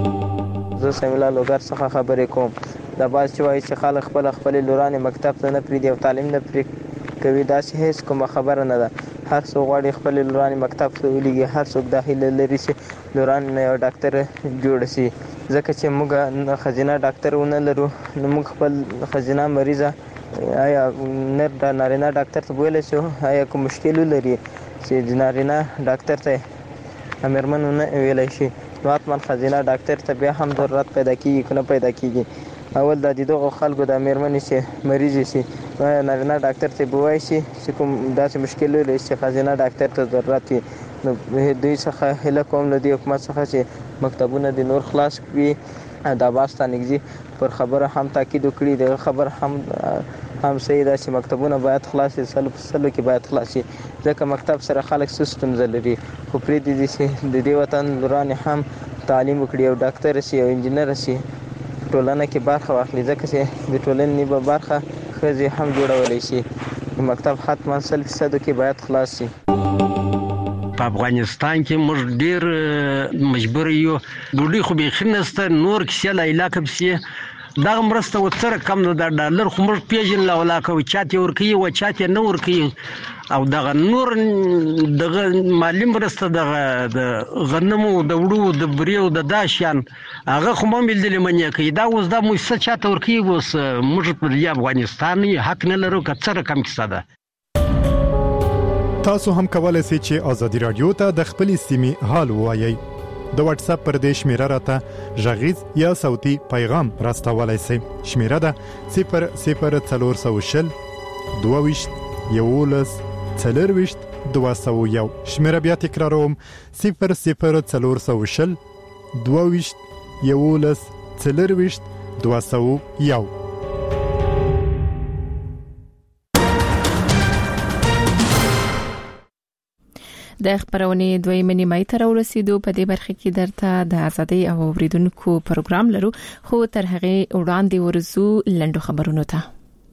Speaker 17: زه سمیلا لوګر څخه خبرې کوم. دا باز چې وایي چې خلک خپل خپل لورانې مکتب ته نه پرېږدي او تعلیم نه پرې کوي، داسې هیڅ کومه خبره نه ده. هر څوک غواړي خپل لورانې مکتب ته ولېږي، هر څوک دا هیله لري چې لورانې یو ډاکټر جوړه شي، ځکه چې موږ ښځینه ډاکټر ونه لرو، نو موږ خپل ښځینه مریضه آیا نر د نارینه ډاکټر ته بویلی شو، آیا کوم مشکل ولري چې د نارینه ډاکټر ته مېرمن ونه ویلی شي، نو حتما ښځینه ډاکټر ته بیا هم ضرورت پیدا کېږي که نه پیدا کېږي. اول د دغو خلکو د مېرمنې چې مریضې شي، نارینه ډاکټر ته به وایي شي چې کوم داسې مشکل ولري چې ښځینه ډاکټر ته ضرورت وي. نو دوی څخه هیله کوم له دې حکومت څخه چې مکتبونه د نور خلاص کړي. د عباس تانګزي پر خبره هم تاکید وکړي، د خبر هم هم صحیح ده چې مکتبونه باید خلاص شي، سلو په سلو کې باید خلاص شي، ځکه مکتب سره خلک څه ستونزه لري. خو پرېږدي چې د دې وطن لورانې هم تعلیم وکړي او ډاکټر شي او انجینر شي، ټولنه کې برخه واخلي، ځکه چې د ټولنې به برخه ښځې هم جوړولی شي. مکتب حتما سل فیصدو کې باید خلاص شي.
Speaker 18: په افغانستان کې موږ ډېر مجبور یو، ډوډۍ خو بیخي نشته، نور کیسې له علاقه پسې دغه مرسته ورسره کم نه ده. ډالر خو موږ پېژنو له علاقه چاته ورکوي و چاته نه ورکوي، او دغه نور دغه مالي مرسته دغه د غنمو د وړو د بریو د دا شیان هغه خو هم بلدلې منې کوي. دا اوس دا مؤسسه چاته ورکوي، اوس موږ په دې افغانستان حق نه لرو که څه رقم کیسه ده.
Speaker 9: تاسو هم کولای شئ چې ازادي رادیو ته د خپلې سیمې حال ووایئ. د واتس اپ پر دې شمیره راته غږیز یا صوتي پیغام راستولای شئ. شمیره ده صفر صفر څلور سوه شل دوه ویشت یولس څلور ویشت دوه سوه یو. شمیره بیا تکراروم، صفر صفر څلور سوه شل دوه ویشت یولس څلور ویشت دوه سوه یو.
Speaker 1: د خبرونې دویمه نیمه تر ورسېدو په دې برخه کې درته د ازادي او اوریدونکو پروګرام لرو خو تر هغه وړاندې ورزو لندو خبرونو ته.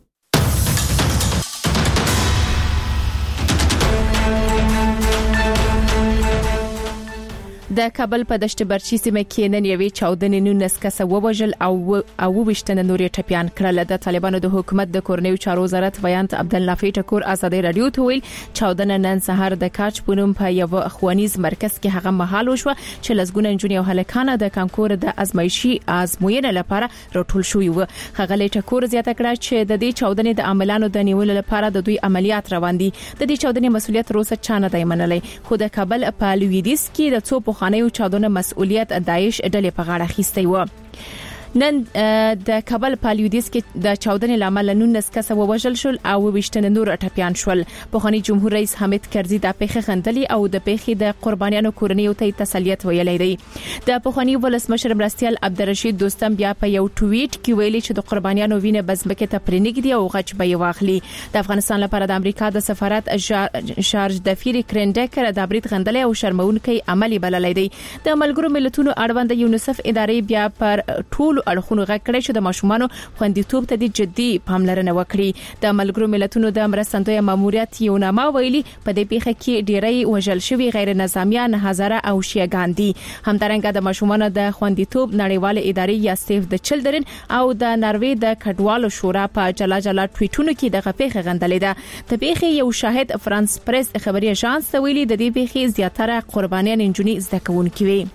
Speaker 1: د کابل په دشت برچی سیمه کې نن یوې چاودنې نونس کسه ووژل او او وشتنه نورې ټپيان کړل. د طالبانو د حکومت د کورنیو چارو وزارت ویانت عبدالنافع ټکور ازادي رادیو ته ویل چاودنه نن سهار د کاچ پونم په یو اخوانیز مرکز کې هغه مهال وشو چې لسګونه انجونې او هلکان د کانکور د ازمایشي ازموینې لپاره راټول شوي وو. هغه ټکور زیاته کړه چې د دې چاودنې د عملانو د نیولو لپاره د دوی عملیات روان دي. د دې چاودنې مسولیت روسه چانه دی منلای خو د کابل په لویدیس کې د څو خانیو چاودنه مسؤلیت داعش ډلې په غاړه اخیستی و. نن د کابل په لویدیس کې د چاودنې لامل نونس کسه ووژل شول او وشتنه نور ټپيان شول. پخوانی جمهور رئیس حامد کرزي د پیښه خندلي او د پیښې د قربانیانو کورنیو ته تسلیت ویلې دی. د پخوانی ولسمشر مرستيال عبدالرشید دوستم بیا په یو ټویټ کې ویلي چې د قربانیانو وینه بزمکه ته پرنګدي او غچ به واخلي. د افغانستان لپاره د امریکا د سفارت شارج د فيري کرندکر د برید غندلې او شرمونکي عملي بللې دی. د ملګرو ملتونو اړوند یونیسف ادارې بیا پر ټول اړخونو غږ کړی چې د ماشومانو خوندیتوب ته د جدي پاملرنه وکړي. د ملګرو ملتونو د مرستندوی ماموریت یو نامه ویلي په دې پیښه کې ډیری وژل شوی غیر نظامیان هزاره او شیعاګان دي. همدارنګه د ماشومانو د خوندیتوب نړیواله ادارې یا سیف د چلډرن او د ناروې د کډوالو شورا په جلا جلا ټویټونو کې د پیښه غندلې ده. د پیښې یو شاهد فرانس پریس خبري اژانس ته ویلي د دې پیښې زیاتره قربانیان انجونی زده کوونکي وي.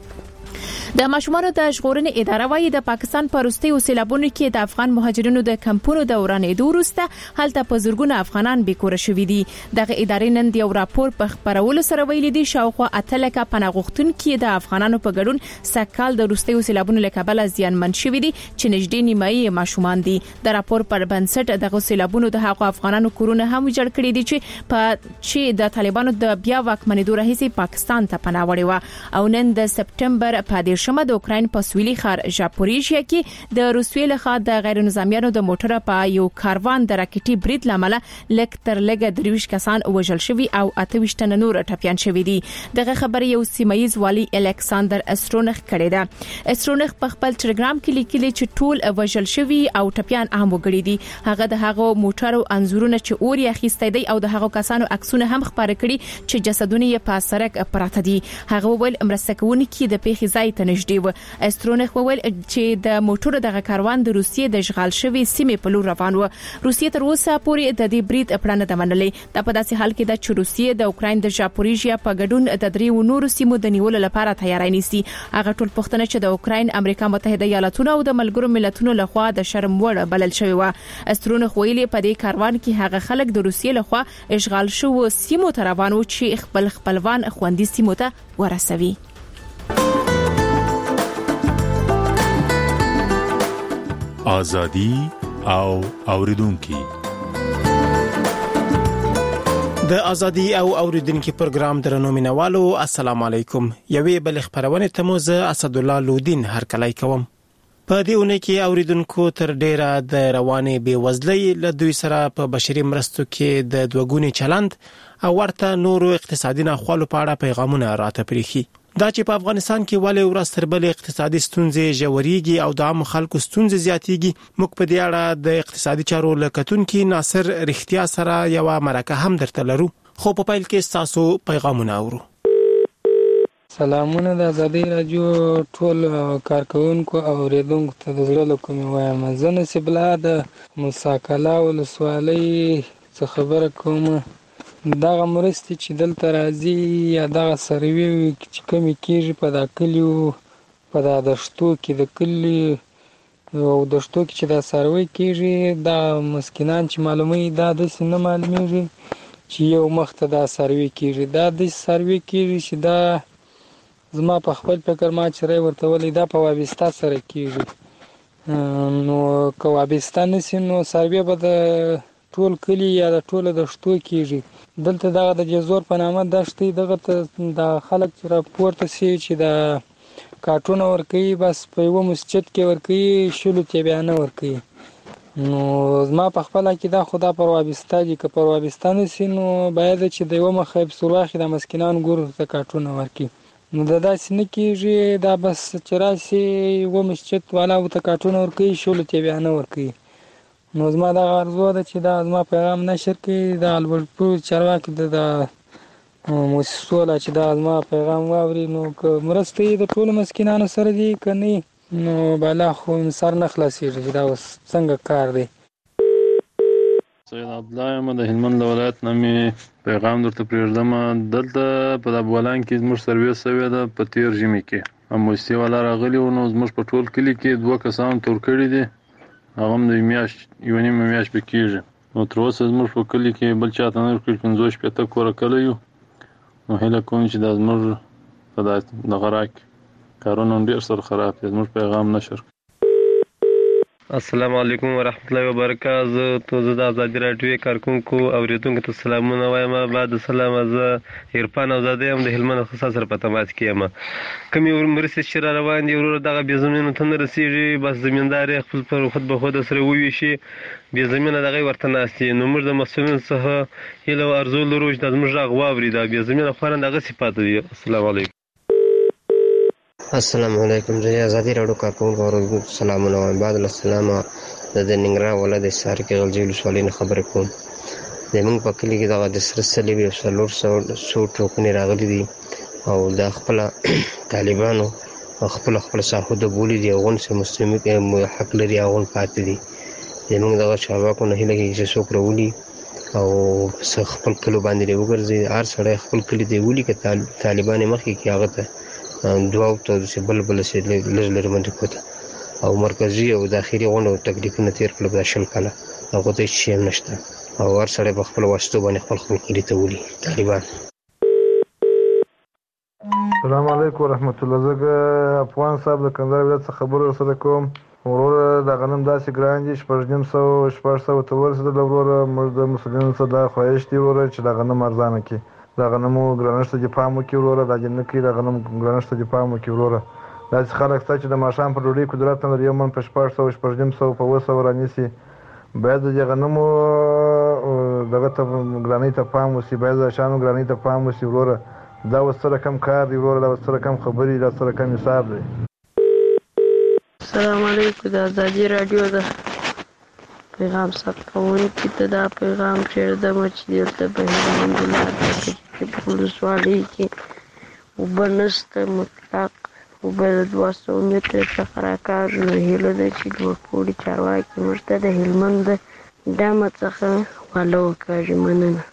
Speaker 1: د ماشومانو د ژغورنې اداره وايي د پاکستان په وروستیو سیلابونو کې د افغان مهاجرینو د کمپونو د ورانېدو وروسته هلته په زرګونه افغانان بیکوره شوي دي. دغه ادارې نن د یو راپور په خبرولو سره ویلي دي شاوخوا اتلکه پناه غوښتونکي د افغانانو په ګډون سکهال د وروستیو سیلابونو له کبله زیانمن شوي دي چې نږدې نیمایي ماشومان دي. د راپور پر بنسټ دغه سیلابونو د هغو افغانانو کورونه هم ویجاړ کړي دي چې په چې د طالبانو د بیا واکمنېدو راهیسې پاکستان ته پناه وړي و او نن د سپټمبر په شمه د اوکراین په سویلي ښار ژاپوریژیا کې د روسیې لخوا د غیر نظامیانو د موټر په یو کاروان د راکټي برید لامل لک تر لګه درویش کسان وژل شوي او اته ویشت تنه نور ټپيان شوي دي. دغه خبر یو سیمایز والی الکساندر استرونخ کړی ده. استرونخ په خپل ټلګرام کې لیکلي چې ټول وژل شوي او ټپيان هم وګړي دي. هغه د هغو موټرو انزورونه چې اور یې اخیسته دي او د هغو کسانو عکسونه هم خبرې کړي چې جسدونه یې په سړک پراته دي. هغه وویل مرسته کوونکي د پیښې ځای ته نږدې و. استرونخ وویل چې د موټر دغه کاروان د روسیې د اشغال شوی سیمې په لور روان و. روسیې تر اوسه پورې د دې برید پړنه د منلې. د په داسې حال کې د چې روسیې د اوکراین د ژاپوریژیا په ګډون د دریو نورو سیمو د نیولو لپاره تیاری نیسي. هغه ټول پښتنه چې د اوکراین امریکا متحده ایالاتونو او د ملګرو ملتونو لخوا د شرم وړ بلل شوی و. استرونخ ویلي په دې کاروان کې هغه خلک د روسیې لخوا اشغال شوو سیمو ته روان و چې خپل خپلوان خوندي سیمو ته ورسوي.
Speaker 19: آزادی او اوریدونکو
Speaker 20: د ازادي او اوریدونکو پروګرام درنو مینوالو السلام علیکم. یوې بل خبرونه ته مو زه اسد الله لودین هرکلای کوم. په دې اونۍ کې اوریدونکو تر ډیره د روانې بیوزلۍ له دوی سره په بشري مرستو کې د دوګونی چلند او ورته نورو اقتصادي ناخوالو په اړه پیغامونه راته پریخي. دا چې په افغانستان کې ولې ورځ تر بلې اقتصادي ستونزې ژورېږي او د عام خلکو ستونزې زیاتېږي، موږ په دې اړه د اقتصادي چارو لکتونکي ناصر رښتیا سره یو مرکه هم درته لرو، خو په پیل کې تاسو پیغامونه اورو.
Speaker 21: سلامونه د ازادي رادیو ټول کارکونکو او اوریدونکو ته د زړه له کومې وایم. زه نصیب الله د مساکلا ولسوالۍ څخه خبره کوم. دغه مرستې چې دلته راځي یا دغه سروي چې کمی کېږي په دا کلیو په دا دشتو کې د کلی او دشتو کې چې دا سروي کېږي دا مسکینان چې معلوموي دا داسې نه معلومیږي چې یو مخ ته دا سروي کېږي. دا داسې سروي کېږي چې دا زما په خپل فکر ما چې رای ورته ولی دا په وابسته سره کېږي. نو که وابسته نسي نو سروي به د ټول کلی یا د ټول دشتو کېږي. دلته دغه د جزور په نامه دشتې دغه ته د خلک چې راپورته سي چې د کارټونه ورکوي بس په یوه مسجد کې ورکوي شلو ته بیا نه ورکوي. نو زما په خپل کې دا خدا پر وابسته دي که پر وابسته نسی نو باید چې د یو مخه په سورواخي د مسکینان ګور ته کارټونه ورکي نو دا داسې نه کېږي دا بس چې راسي و مسجد والا ته کارټونه ورکوي شولو ته بیا نه ورکوي نو زما دا ارزو ده چې دا زما پیغام نشر کړي د البرټپور چارواکي د مؤسسو لا چې دا زما پیغام واوري نو که مرسته د ټولو مسکینانو سره دي که نه نو بالا خو سر نه خلاصېږي چې دا اوس څنګه کار دی.
Speaker 4: سید عبدالله یم د هلمند له ولایت نه مې پیغام درته پرېږدم. دلته په دا بولان کې زموږ سروې سوې ده په تېر ژمي کې اموستي والا راغلي وو نو زموږ په ټول کلي کې دوه کسان تور کړي دي هغه هم د میاشت یو نیمه میاشت به کېږي نو تر اوسه زموږ په کلي کې بل چاته نه ورکړي پنځوس شپېته کوره کلی یو نو هیله کوم چې دا زموږ په دغه راکې کارونه هم ډېر سره خراب دي زموږ پیغام نشر کړي.
Speaker 22: السلام علیکم ورحمت الله وبرکاته. زه تو زه د ازادي راډیو کارکونکو اوریدونکو ته سلامونه وایم. بعد سلام زه عرفان آزادی هم د هلمند خصاص سره په تماس کې یم. کومې مرستې چې را روان دي ورور دغه بې زمینو ته نه رسېږي بس زمیندار یې خپل پر خود به خود سره وویشي بې زمینه دغه ورته ناست دي نو موږ د مسؤلینو څخه هیله او ارزو لرو چې دا زموږ غږ واوري دا بې زمینه خورا دغه صفات دي. السلام علیکم.
Speaker 23: السلام علیکم. زه ازادي راډیو کارکونکو اوریدونکو ته سلامونه وایم. بعد السلام د ننګرهار ولایت حصار کې غلجي ولسوالۍ نه خبرې کوم. زموږ په کلي کې دغه د سره صلیب یو څلور سوه ټوکرې راغلي دي او د خپله طالبانو خپله خپله ساحوده بولي دي هغون څه مستمق حق لري هغون پاتې دي. زموږ دغه چارواکو نه هیله کېږي چې څوک راولي او خپل کلو باندې دې وګرځي هر سړی خپل کلي دې ولي که طالبان یې مخکې کړي هغه ته دعا ته چې بل بل سي لږ لږ باندې کوته او مرکزي او داخلي غونډو تکلیفونه تیر کړل په شل کاله هغه ته هیڅ هم نشته او هر سړی په خپل واسطو باندې خپل خپل کلي ته ولي طالبان.
Speaker 24: السلام علیکم ورحمت الله. زه افغان صاحب د کندهار ولایت څخه خبره سره کوم. ورور د غنم داسې ګران دي شپږ نیم سوه شپږ سوه ته ورسېدل وروره موږ د مسؤلینو څخه دا خواهش دی وروره چې د غنم ارزانه کړي د غنمو ګرانښت ته پام وکړي وروره دا دې نه کوي د غنم ګرانښت ته پام وکړي وروره. داسې خلک شته چې د ماښام په ډوډۍ قدرت نه لري یو من په شپږ سوه شپږ نیم سوه په اووه سوه رانیسي باید د غنمو دغه ته ګرانۍ ته پام وشي باید د شانو ګرانۍ ته پام وشي وروره. دا اوس سره کم کار دی وروره دا اوس سره کم خبرې دا سره کم حساب دی.
Speaker 25: السلام علیکم. د ازادي راډیو د پیغام ثبت کوونکي ته دا پیغام پرېږدم چې دلته په هلمند ولایت کې په ولسوالۍ کې اوبه نشته مطلق اوبه د دوه سوه متره څخه راکاږي نو هیله ده چې لوړپوړي چارواکي موږ ته د هلمند د ډامه څخه واله وکاږي. مننه.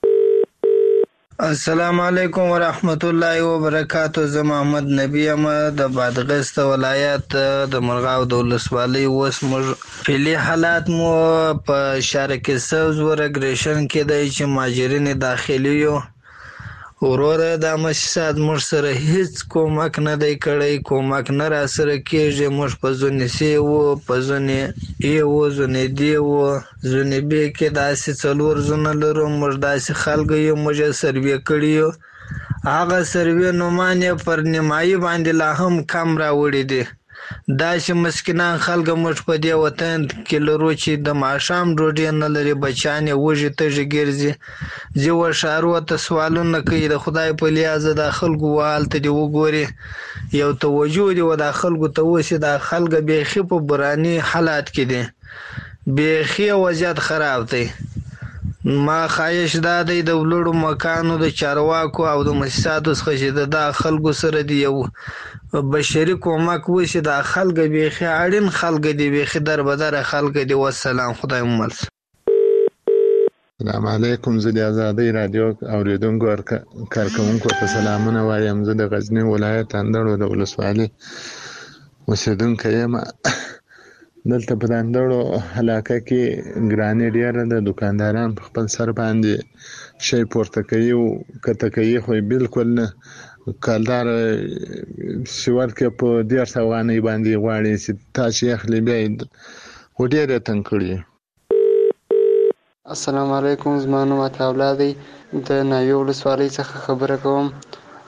Speaker 26: السلام علیکم ورحمت الله وبرکاته. زه محمد نبی یم د بادغیس ولایت د مرغاو د ولسوالۍ. اوس موږ فعلي حالات مو په شارک سوز ورګریشن کې دی چې مهاجرین داخلي یو وروره دا مؤسسات موږ سره هیڅ کومک نه دی کړی کومک نه را سره کېږي. موږ په زونې سي وو په زونې ای وو زونې دی وو زونې بې کې داسې څلور زونه لرو موږ داسې خلکو یو موږ یې سروې کړي یو هغه سروې نومان یې پر نیمایي باندې لا هم کم راوړي دي. داسې مسکینان خلک موږ په دې وطن کې لرو چې د ماښام ډوډۍ نه لري بچیان یې وږي تږي ګرځي ځي و ښارو ته سوالونه کوي د خدای په لیازه دا خلکو هلته دې وګوري یو توجه دې و دا خلکو ته وشي دا خلک بیخي په براني حالات کې دي بیخي وضعیت خراب دی. ما خواهش دا دی د لوړو مکانو د چارواکو او د مؤسساتو څخه چې دا خلکو سره دی یو بشري کومک وشي دا خلک بیخي اړین خلک دي بیخي دربدره خلک دي. والسلام. خدای مو مل.
Speaker 27: السلام علیکم. زه د ازادۍ راډیو اوریدونکو کارکوونکو ته سلامونه وایم. زه د غزني ولایت اندړو د ولسوالۍ اوسېدونکی یم. دلته په اندړو علاقه کې ګرانې ډېره ده دوکانداران په خپل سر باندې شی پورته کوي او کته کوي خو بالکل نه کالدار سیور کې په ډېر افغانۍ باندې غواړي چې تاسو یې اخلي بیا خو ډېر یې تنګ کړي.
Speaker 28: السلام علیکم. زما نوم عطا الله دی د ناوې ولسوالۍ څخه خبره کوم.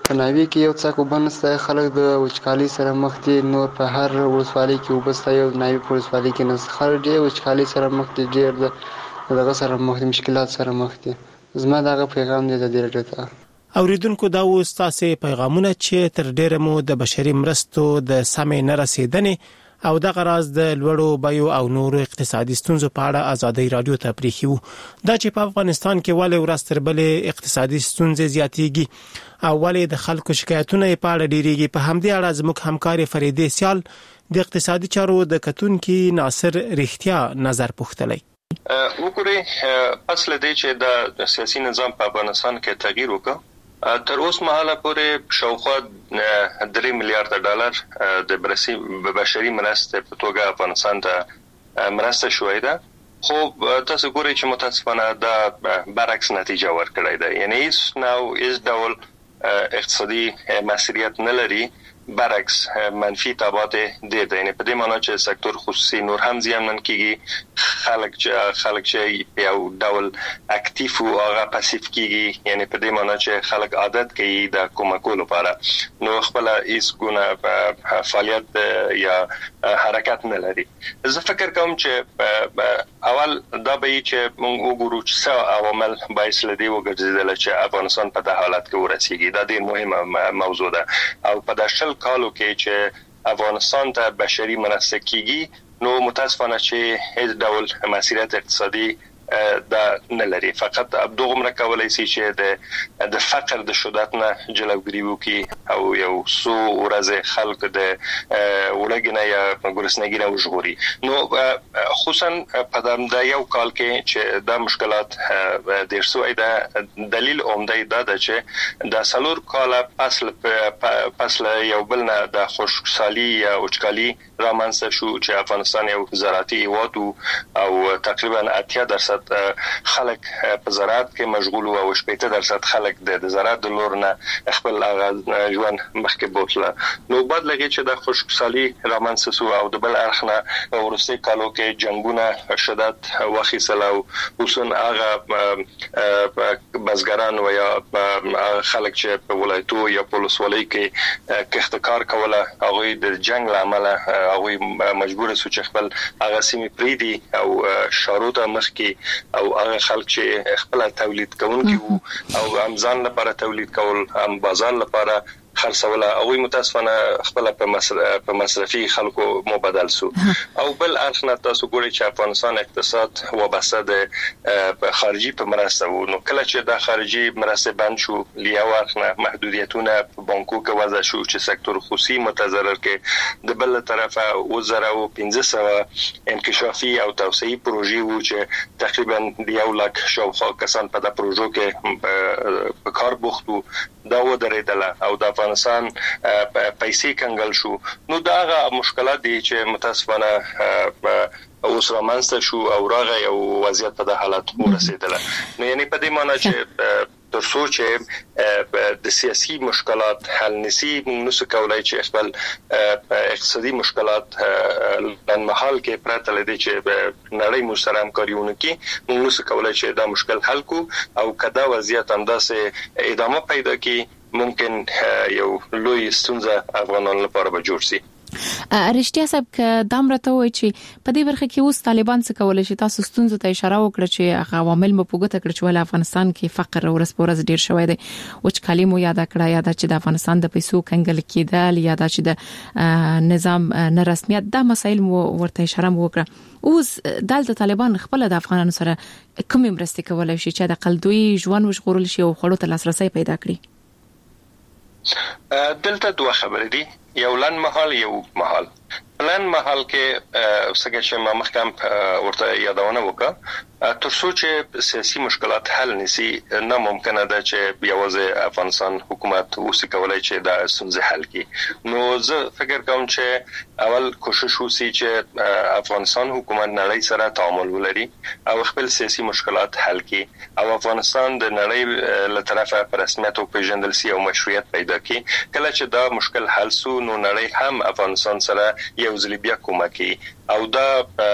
Speaker 2: په ناوی کې یو څاک وبنسته خلک د وچکالي سره مخ دي نور په هر ولسوالۍ کې وبسته یو ناوی په ولسوالۍ کې نه خلک ډېر وچکالي سره مخ دي ډېر د دغه سره مخ دي مشکلات سره مخ دي زما دغه پیغام دی د دې راډیو ته
Speaker 20: اوریدونکو دا و ستاسو پیغامونه چې تر ډیره مو د بشري مرستو د سمې نه رسیدنې او د غراز د لوړو بایو او نورو اقتصادي ستونزو په اړه ازادي رادیو ته پریښیو دا چې په افغانستان کې ولې ورستر بلې اقتصادي ستونزې زیاتېږي او ولې د خلکو شکایتونه په اړه ډیریږي په همدې اړه زموږ همکاري فریدې سیال د اقتصادي چارو د کتونکو ناصر رښتیا نظر پوښتلی
Speaker 3: وګورئ پس لدې چې د سیاسي نظام په افغانستان کې تغییر وکړ تر اوس مهاله پورې شاوخوا درې میلیارډ ډالر د بشري مرستې په توګه افغانستان ته مرسته شوې ده خو تاسو ګورئ چې متاسفانه دا برعکس نتیجه ورکړې ده یعنی هیڅ نو هیڅ ډول اقتصادي مسئولیت نه لري برعکس منفي تبعات دي ده یعنی په دې معنی چې سکتور خصوصي نور هم زیانمن کیږي خلک چې خلک چې یو ډول اکټیو او هغه پاسیو کیږي یعنی په دې معنی چې خلک عادت کوي د کومکولو لپاره نو خپل هیڅ ګونه فعالیت یا حرکت نه لري زه فکر کوم چې اول دا به چې موږ وګورو چې څه عوامل باعث لدی وګرځیدل چې افغانستان په دغه حالت کې ورسیږي دا ډېر مهمه موضوع ده او په داشل کالو کې چې افغانستان ته بشري مرسته کیږي نو متاسفانه چې هیڅ ډول مسئولیت اقتصادي دا نه لري فقط دغه کولای شي چې د د فقر د شدت نه جلوګیری وکړي او یو څو ورځې خلک د ولګنه یا ګورسنګی نه وژغوري نو خصوصا په د یو کال کې چې د مشکلات د ارسوي د دلیل عمده دا ده چې د سلور کال فصل فصل یو بل نه د خوشحالي یا وچکالي رامنځته شو چې افغانستان یو زراعتي هیواد او تقریبا اتیا درصد خلک په زراعت کې مشغول او شپږ درصد خلک د زراعت د لور نه خپل ژوند مخکې بوتله نو بعد لګي چې د خوشحالي رامنځته شو او د بل اړخ نه ورسته کالو کې جنگونه شدت واخیسل او اوسن هغه بزګران او یا خلک چې په ولایتو یا په ولسوالۍ کې کښتکار کوله هغه د جنگ لامل هغه مجبور شو چې خپل هغه سیمې پریدي او شاروته مخکې او هغه خلک چې خپل تولید کوونکي او هم ځان لپاره تولید کول هم بازار لپاره خرڅوله او متاسفانه خپل په مصرفي خلکو مبادل سو او بل اړخ تاسو ګورئ چې افغانستان اقتصاد وابسته د خارجي په مرسته وو نو کله چې د خارجي مرسته بند شو لیا ورخنه محدودیتونه په بانکو کې وضع شو چې سکتور خصوصي متضرر کې د بل طرفه وزره او پنځه سوه انکشافي او توسعي پروژې وو چې تقریبا یو لک شاوخوا کسان په د پروژو کې په کار بوختو دا و درېدله او د افغانستان پیسې کنګل شو نو دا هغه مشکلات دي چې متاسفانه اوس رامنځته شو او راغی او وضعیت په د حالت ورسېدله نو یعنی په دې معنی چې تر څو چې د سیاسي مشکلات حل نشي موږ نو کولای چې خپل اقتصادي مشکلات لن محل کې پراته لدی چې نړۍ مو سره همکاریونه کې موږ نو کولای چې دا مشکل حل کو او کدا وضعیت انداسه ادامه پیدا کړي ممکن یو لوی ستونزه افغانانو لپاره به جوړ شي
Speaker 1: رښتیا صاحب ک دام راته وای چې په دې برخه کې اوس طالبان څه کولای شي تاسو ستونزو ته اشاره وکړه چې هغه عوامل مو پوګه کړ چې ول افغانستان کې فقر ورس پورز ډیر شوی دی او چې کلمو یاد کړه یاد چې د افغانستان د پیسو کنګل کېدل یاد چې د نظام نه رسمیت د مسایل مو ورته اشاره وکړه اوس دلته طالبان خپل د افغانانو سره کوم مرستې کولای شي چې د قلدوی ژوند وشغورل شي او خړو ته لاسرسي پیدا کړي
Speaker 3: دلته دوه خبرې دي یو لن محل یو محل پلان محل کې څنګه چې ما مخکم ورته یادونه وکړه تر څو چې سیاسي مشکلات حل نشي نه ممکنه ده چې یوازې افغانستان حکومت اوسې کولای چې دا ستونزې حل کړي نو زه فکر کوم چې اول کوشش وشي چې افغانستان حکومت نړۍ سره تعامل ولري او خپل سیاسي مشکلات حل کړي او افغانستان د نړۍ له طرفه پر رسمیت او پیژندل سي او مشروعیت پیدا کړي کله چې دا مشکل حل سو نو نړۍ هم افغانستان سره یو ځل بیا کومکی او دا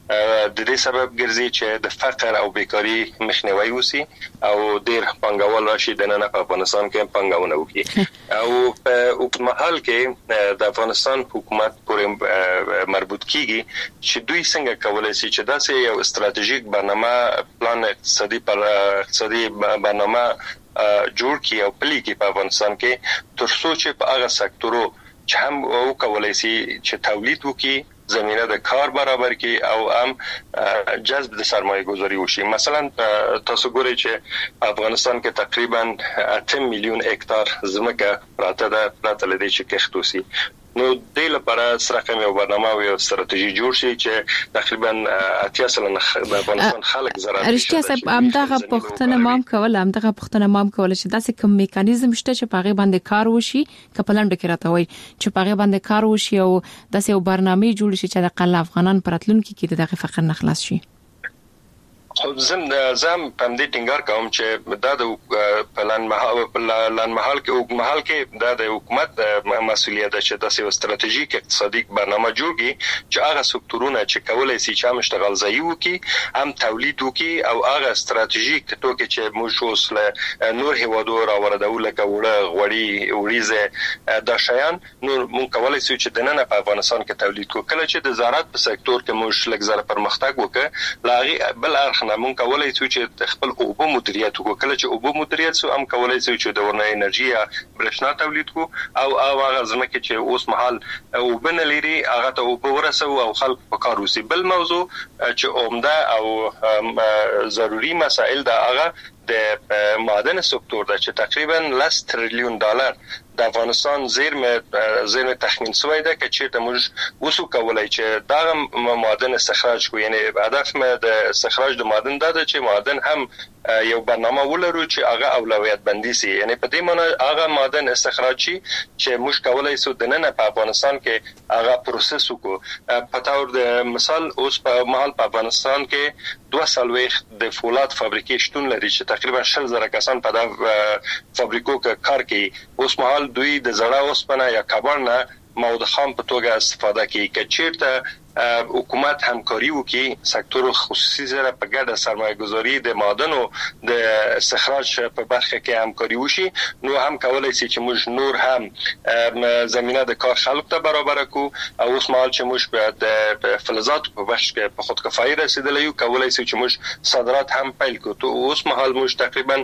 Speaker 3: د دې سبب ګرځي چې د فقر او بیکاری مخنیوي وسی او ډیر پنګوال راشي د نن په افغانستان کې پنګونه وکړي او په حکومت کې د افغانستان حکومت پورې مربوط کیږي چې دوی څنګه کولای شي چې داسې یو ستراتیژیک برنامه پلان اقتصادي پر اقتصادي برنامه جوړ کړي او پلي کړي په افغانستان کې تر څو چې په هغه سکتورو چې هم او کولای شي چې تولید وکړي زمينه د کار برابر کی او هم جذب د سرمایه گذاری وشي. مثلا تاسو ګورئ چې افغانستان کې تقریبا اته میلیون هکتار ځمکه پراته ده پراته لدی چې کښت وسی. نو د لپاره سره یو برنامه او یو ستراتیژي جوړ شي چې تقریبا اتیا سلنه د افغانستان خلک زراعت
Speaker 1: رښتیا صاحب همدغه پښتنه مام کول همدغه پښتنه مام کول چې داسې کوم میکانیزم شته چې پاغه باندې کار وشي کپلند کې راته وای چې پاغه باندې کار وشي او داسې یو برنامه جوړ شي چې د قل افغانان پراتلونکو کې دغه فقر نه خلاص شي.
Speaker 3: خو زم زم پم دې ټینګار کوم چې دا د پلان محل پلان محل کې او محل کې دا د حکومت مسولیت ده چې تاسو ستراتیژیک اقتصادي برنامه جوړي چې هغه سکتورونه چې کولای شي چې هم اشتغال ځای وکي هم تولید وکي او هغه ستراتیژیک توګه چې موږ اوس نور هیوادو راوړو لکه وړه غوړی وریزه د شیان نور موږ کولای شو چې د نن په افغانستان کې تولید کو کله چې د زراعت په سکتور کې موږ لږ زره پرمختګ وکړ لاغي بل اړخ مون کولای شو چې خپل اوبو مدیریت وکړو کله چې اوبو مدیریت سو هم کولای شو چې د ورنه انرژي برښنا تولید کو او هغه ځمکه چې اوس مهال اوبن لري هغه ته اوبو ورسو او خلک په کار وسی. بل موضوع چې عمده او ضروری مسائل دا هغه د معدن سکتور دا چې تقریبا لس تریلیون ډالر د افغانستان زیرمه زیرمه تخمین شوی ده چې چیرته موږ وسو کولای چې دا معدن استخراج کو یعنی هدف مې د استخراج د معدن دا ده چې معدن هم یو برنامه ولرو چې هغه اولویت بندي سي یعنی په دې معنی هغه معدن استخراج شي چې موږ کولای شو د نن په افغانستان کې هغه پروسس وکړو. په تور د مثال اوس په محل په افغانستان کې دوه سالويخ د فولاد فابریکې شتون لري چې تقریبا شل زره کسان په دا فابریکو کې کار کوي. اوس محل دوی د زړه اوسپنه یا کبر نه مواد خام په توګه استفاده کوي چې چیرته حکومت همکاري وکړي سکتور خصوصي سره په ګډه سرمایه گذاري د معدنو د استخراج په برخه کې همکاري وشي نو هم کولای شي چې موږ نور هم زمينه د کار خلکو ته برابر کو او اوس مهال چې موږ د فلزات په بخش کې په خودکفایي رسیدلی یو کولای شي چې موږ صادرات هم پیل کو ته اوس مهال موږ تقریبا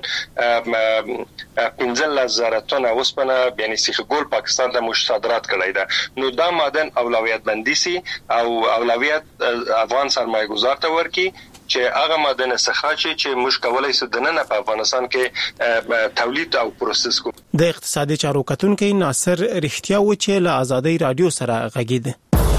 Speaker 3: پنځه زره تنه اوسپنه یعنی سیخ ګول پاکستان ته موږ صادرات کړی ده. نو دا معدن اولویت بندي سي او اولویت افغان سرمایه گذار ته ورکی چې هغه معدن استخراج چې موږ کولای شو د نن په افغانستان کې تولید او پروسس کو.
Speaker 20: د اقتصادي چارو کتونکو ناصر رښتیا و چې له آزادۍ رادیو سره غږید.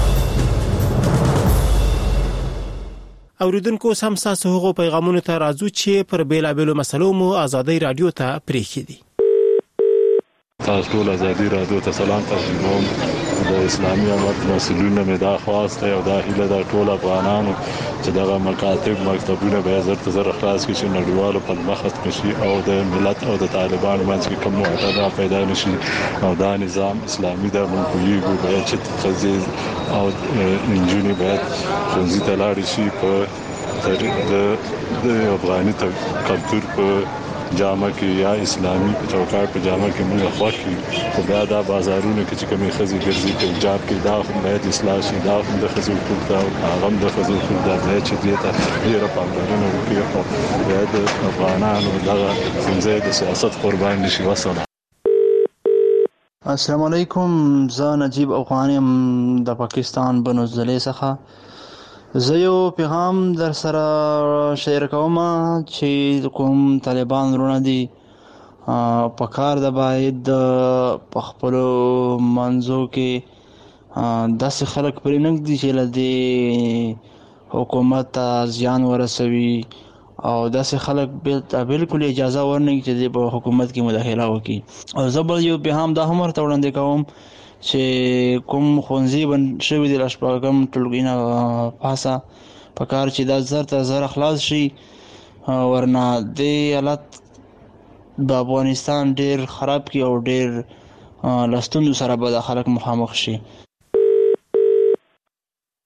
Speaker 20: اوریدونکو سم تاسو هغه پیغامونه ته راځو چې پر بیلابېلو مسلو مو آزادۍ رادیو ته پریښی دي.
Speaker 5: تاسو ټول آزادۍ رادیو ته سلام تاسو کوم. د اسلامي امت مسؤلینو مې دا خواسته او دا هیله د ټول افغانانو چې دغه مکاتب مکتبونه به زر تر زر خلاص کړي چې نړیوالو په مخت کشي او د ملت او د طالبان منځ کې کوم معتدل پیدا نشي او دا نظام اسلامي د منقولیږي به چې تخزیز او انجینی باید څنګه تلاړ شي په د د افغاني کلچر په جامه کې یا اسلامي چوکاټ په جامه کې موږ خوښي خو بیا دا بازارونه کې چې کومې خزي ګرځي په حجاب کې دا هم باید اصلاح شي دا هم د خزو حقوق دا هغه هم د خزو حقوق دا چې دې ته ډیره پاملرنه وکړي او بیا د افغانانو دغه څنګه د سیاست قربان نشي. وسله
Speaker 6: السلام علیکم زه نجیب افغانیم د پاکستان بنوزلې څخه. زه یو پیغام در سره شیر کوم چې کوم طالبان ورونه دي په کار د باید په خپل منځو کې داسې خلک پرې نږدې چې لدی حکومت زیان ورسوي او داسې خلک بالکل اجازه ورنکړي چې په حکومت کې مداخله وکړي. او زه بل یو پیغام دا هم ورته وړاندې کوم چې کوم خونځي بند شوی دی لاشپاګم ټولګینه پاسه په کار چې دا زر تر زر خلاص شي ورنه د حالت د افغانستان ډیر خراب کی او ډیر لستوندو سره به د خلک مخامخ شي.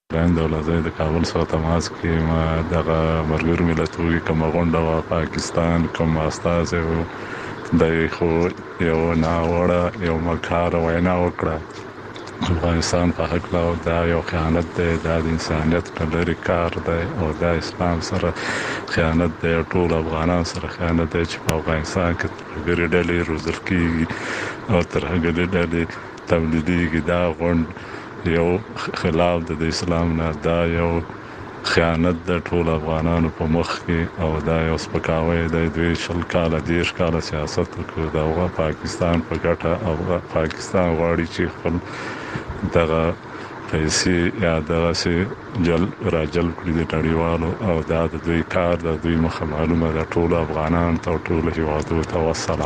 Speaker 5: لاین دولازی د کابل سره تماس کې ما دغه مرګر ملتونو کوم غونډه وا پاکستان کوم استاد د خو یو ناوړه یو مکار وینا وکړه افغانستان په حق لا دا یو خیانت دی د انسانیت لري کار دی او د اسلام سره خیانت دی ټول افغانان سره خیانت دی چې په افغانستان کې ګری ډلې روزل کیږي او تر هغه ډلې تولیدي دا غونډ یو خلاف د اسلام نه دا یو خیانت د ټول افغانانو په مخ کې او دا یو سپکاوی د دوی شل کاله دیش کاله سیاست وکړ دا پاکستان په ګټه او پاکستان غواړي چې خپل دغه پیسې یا دغه سي جل راجل کړی د نړیوالو او دا د دوی کار د دوی مخه معلومه د ټول افغانان ته ټول هیوادو ته وصله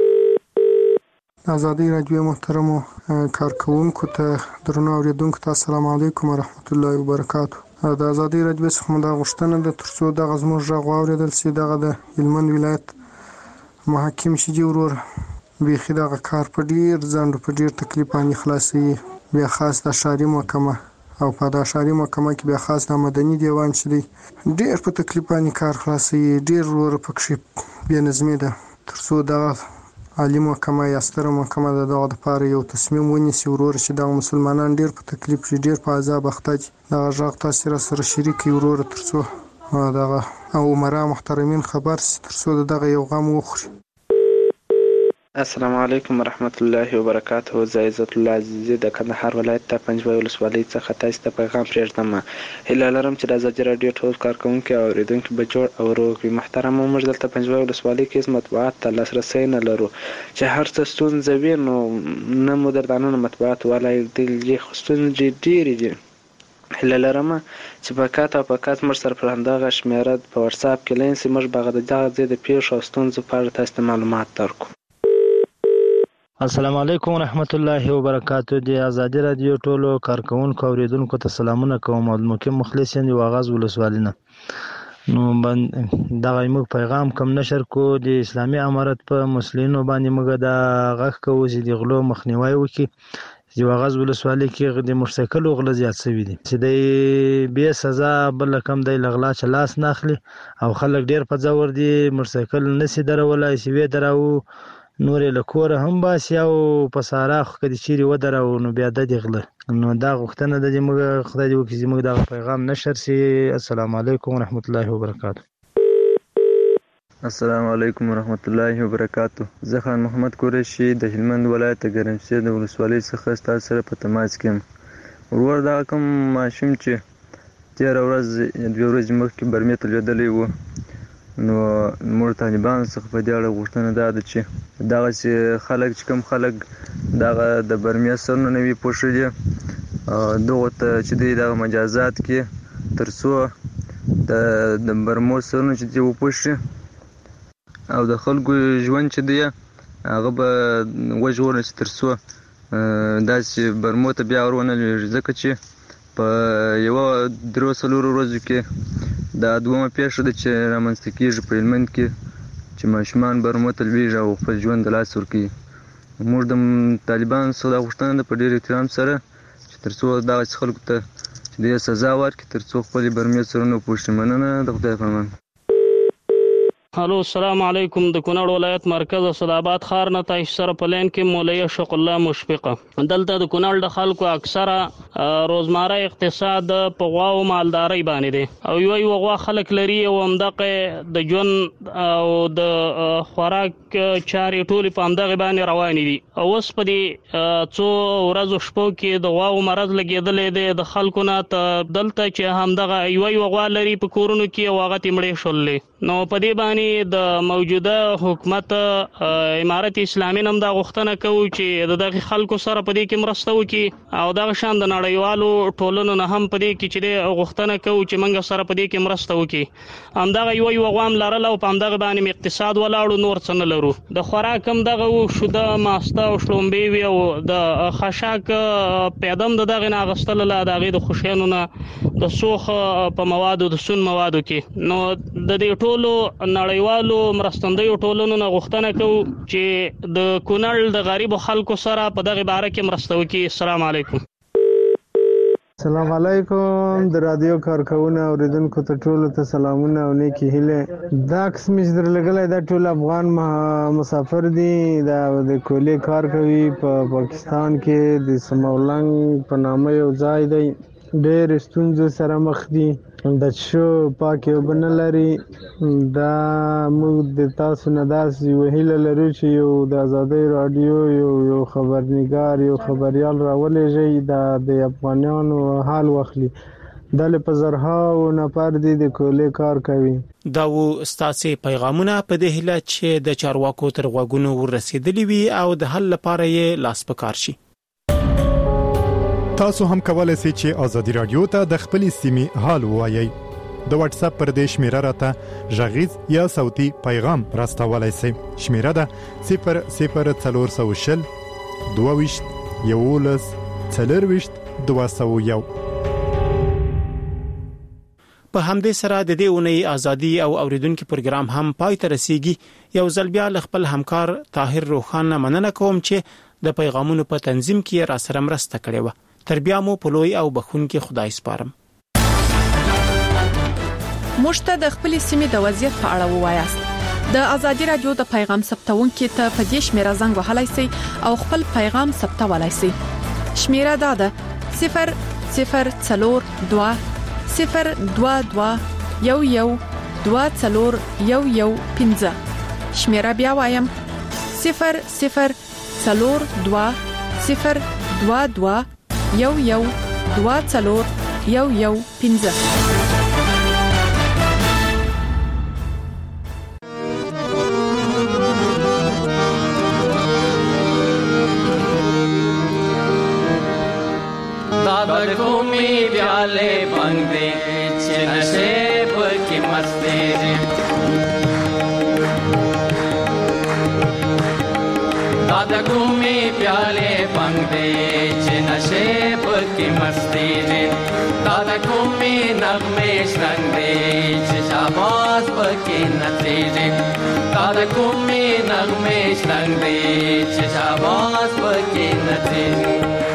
Speaker 7: ازادي رادیو محترمو کارکونکو ته درنو اوریدونکو ته السلام علیکم ورحمت الله وبرکاتو د ازادي رادیو څخه موږ غوښتنه د ترڅو د غزمو ژغ اوریدل سي دغه د هلمند ولایت محاکم شجی ورور بيخي دغه کار په ډیر ځند په ډیر تکلیف باندې خلاصي بیا خاص د شاري محکمه او په د شاري محکمه کې بیا خاص د مدني دیوان چې دی ډیر په تکلیف باندې کار خلاصي ډیر ور پکښې بیا نظمي ده ترڅو دغه عالی محکمه یا ستره محکمه د دغه لپاره یو تصمیم ونیسي ورور چې دغه مسلمانان ډیر په تکلیف شي ډیر په عذاب اخته دي دغه ژغ تاسو را سره شریک ورور ترڅو دغه او عمره محترمین خبر سي ترڅو دغه یو غم وخوري.
Speaker 8: السلام علیکم ورحمت الله وبرکاته. زه عزت الله عزیزی د کندهار ولایت د پنجوای ولسوالۍ څخه تاسو ته پیغام پرېږدم. هیله لرم چې د ازادي راډیو ټول کارکونکي او اوریدونکي به جوړ او روغ وي. محترمه موږ دلته پنجوای ولسوالۍ کې مطبوعات ته لاسرسی نه لرو چې هر څه ستونزه وي نو نه مو درته مطبوعات ولای دي خو ستونزې ډېرې دي. هیله لرم چې په کات او په کات موږ سره پر همدغه شمېره په واتساپ کې لاین سي موږ به د دغه ځای د پیښو او ستونزو په اړه تاسو ته معلومات درکړو.
Speaker 6: السلام علیکم ورحمت الله وبرکاتو. د ازادي رادیو ټولو کارکونکو اوریدونکو ته سلامونه کوم. مقیم مخلص یم د واغاز ولسوالۍ نه. نو دغه موږ پیغام کم نشر کو د اسلامي امارت په مسلمانانو باندې موږ د غږ کوو چې د غلو مخنیوي وکړي. د واغاز ولسوالۍ کې د موټرسایکل غلا زیات شوي دي چې د بیا سزا بل کم دی لغلا چې لاس ناخلي او خلک ډیر په ځور دي موټرسایکل نسی درولای سی وی دراو نورې له کوره هم باسي او په سارا خو کدي چیرې ودرو نو بیا د دې غله نو دا غوښتنه د موږ خدای دې وکړي چې موږ دا پیغام نشر سي. السلام علیکم ورحمت الله وبرکاتو.
Speaker 10: السلام علیکم ورحمت الله وبرکاتو. زه خان محمد قریشي د هلمند ولایت ګرمسیر د ولسوالۍ څخه ستاسو سره په تماس کې ورور دا کوم ماشوم چې تیر ورځ د ورځې مخکې برمې ته لیدلې وو نو موږ طالبان څخه په دې اړه غوښتنه دا ده چې دغه چې خلک چې کوم خلک دغه د برمې سرونه نه وي پوښلي دغه ته چې دی دغه مجازات کې تر څو د برمو سرونه چې دی وپوښي او د خلکو ژوند چې دی هغه به وژغورل شي تر څو داسې برمو ته بیا ورونه لېږي ځکه چې په یوه درو څلورو ورځو کې دا دومره پیښه ده چې رامنځته کېږي په هلمند کې چې ماشومان برمو ته لویږي او خپل ژوند د لاس ورکوي. موږ د طالبانو څخه دا غوښتنه ده په ډېر احترام سره چې تر څو دغسې خلکو ته چې دې سزا ورکړي تر څو خپلې برمې سرونه وپوښي. مننه د خدای په امان.
Speaker 11: الو السلام علیکم. د کونړ ولایت مرکز صداباد ښار نه تاسو سره په لین کې مولوی شوق الله مشفقه. دلته د کونړ د خلکو اکثره روزمره اقتصاد په غوا او مالداري باندې دی او یو یو غوا خلک لري او همدغه د ژوند او د خوراک چارې ټولې په همدغه باندې روانې دي او اوس په دې څو ورځو شپو کې د غوا او مرض لګېدلې دی د خلکو نه دلته چې همدغه یو یو غوا لري په کورونو کې او هغه تمړې شولې نو په دې باندې د موجوده حکومت امارت اسلامي نم دا غوښتنه کوي چې د دغه خلکو سره په دې کې مرسته وکړي او دغه شان د نړیوالو ټولنو نه هم په دې کې چې غوښتنه کوي چې موږ سره په دې کې مرسته وکړي. همدغه یو یو غوام لرل او په همدغه باندې اقتصاد ولاړو نور څه نه لرو. د خوراک هم دغه شوده ماسته او شلومبې وي او د خشاک پیدم د دغه نه اغستل له دغه د خوشینو نه د سوخ په موادو د سون موادو کې نو د دې ټولو نړیوالو مرستندویو ټولنو نه غوښتنه کوو چې د کونړ د غریبو خلکو سره په دغه باره کې مرسته وکړي. السلام علیکم.
Speaker 7: السلام علیکم د رادیو کارکونه اوریدونکو ته ټولو ته سلامونه او نیکی هیله. دا عکس مې در لګلای دا ټول افغان مسافر دي دا د کولې کار کوي په پا پاکستان کې د سمولنګ په نامه یو ځای دی. ډېر ستونزو سره مخ دي د شو پاکي وبنه لري. دا موږ د تاسو نه داسې وهیله لرو چې یو د آزادۍ رادیو یو یو خبرنګار یو خبريال راولېږي دا د افغانانو حال واخلي. د په زرهاو نفر دي د کولې کار کوي.
Speaker 20: دا و ستاسو پیغامونه په دې هله چې د چارواکو تر غوږونو ورسېدلی وي او د حل لپاره یې لاس پکار شي.
Speaker 9: تاسو هم کولای شئ چې ازادي رادیو ته د خپل سیمې حال ووایي. د واتس اپ پر دې شمیره راته ژغیز یا صوتي پیغام راستولای شئ. شمیره ده صفر صفر څلور سو شل دوه ویشت یولس څلور ویشت دوه سو یو.
Speaker 20: په همدې سره د دې اونۍ ازادي او اوریدونکو پروګرام هم پای ته رسیږي. یو ځل بیا خپل همکار طاهر روخان مننه کوم چې د پیغامونو په تنظیم کې را سره مرسته کړې و. تر بیا مو په لوی او بخون کې خدای سپارم.
Speaker 1: مشته د خپل سیمې د وضعیت په اړه ووایاست. د ازادي رادیو د پیغام ثبتونکو ته په دې شمیره زنګ وهلای شئ او خپل پیغام ثبتولای شئ. شمیره دا ده صفر صفر څلور دوه صفر دوه دوه یو یو دوه څلور یو یو پنځه. شمیره بیا وایم صفر صفر څلور دوه صفر دوه دوه یو یو دوه څلور یو یو پنځه.
Speaker 12: दादा घूमी प्याले बंग दे नशेब की मस्ती रे. दादा घूमी प्याले बंग दे नशेब की मस्ती रे. दादा घूमी नगमे रंग दे शाबाश की नती रे. दादा घूमी नगमे रंग दे शाबाश की नती रे.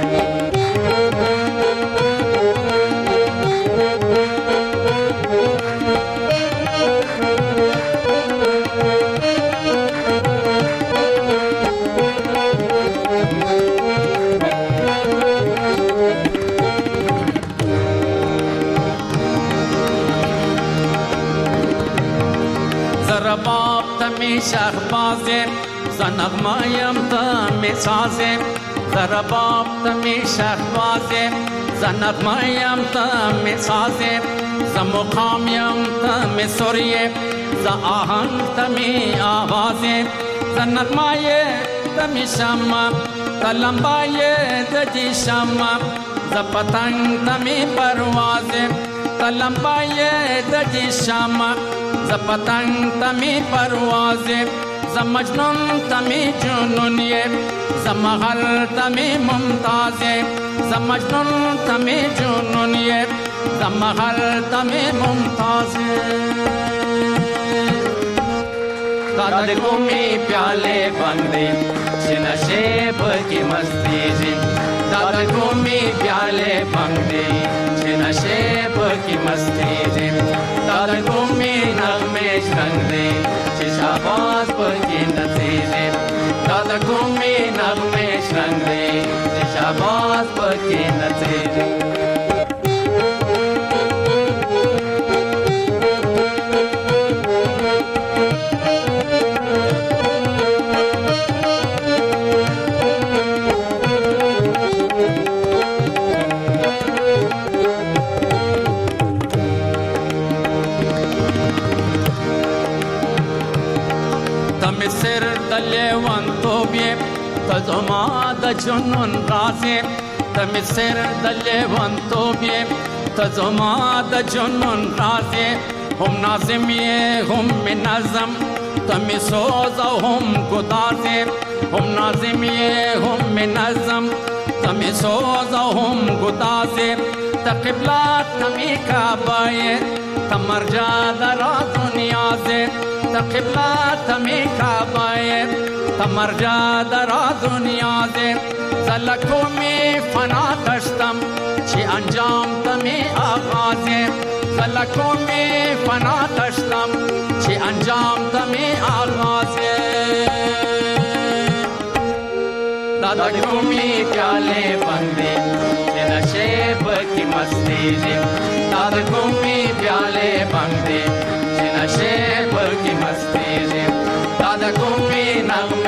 Speaker 12: बाप तमी शहबाज़े ज़नग़मायम तमी साज़े. ज़रा बाप तमी शहबाज़े ज़नग़मायम तमी साज़े. ज़मुक़ामयम तमी सुरिये ज़ आहंग तमी आवाज़े. ज़नग़माये तमी शम्मा तलम्बाये दजी शम्मा. ज़ पतंग तमी परवाज़े तलम्बाये दजी शम्मा. ز پتنگ تمی پروازه ز مجنون تمی جنونیه ز مغل تمی ممتازه ز مجنون تمی جنونیه ز مغل تمی ممتازه. داد گومی پیالے بندے نشیب کی مستی ری. داد گومی پیالے بندے نشیب کی مستی ری. داد گومی نغمے رنگ دے شاباز پر کی نتیجے. داد گومی نغمے رنگ دے شاباز پر کی نتیجے. سر دلیوان توبیه تزما د جنون رازه. تم سر دلیوان توبیه تزما د جنون رازه. هم نازمیه هم نظم تم سوز هم گدازه. هم نازمیه هم نظم تم سوز هم گدازه. تقبلات تمی کعبه تمرجا در دنیازه. تا قبله تا می کعبه تا مرجع در دنیا ده زلکو می فنا داشتم چی انجام تا می آغازه زلکو می فنا داشتم چی انجام تا می آغازه دادا کومی پیالے بندے نشے کی مستی جی دادا کومی پیالے بندے نشے کی مستی جی دادا کومی نغمہ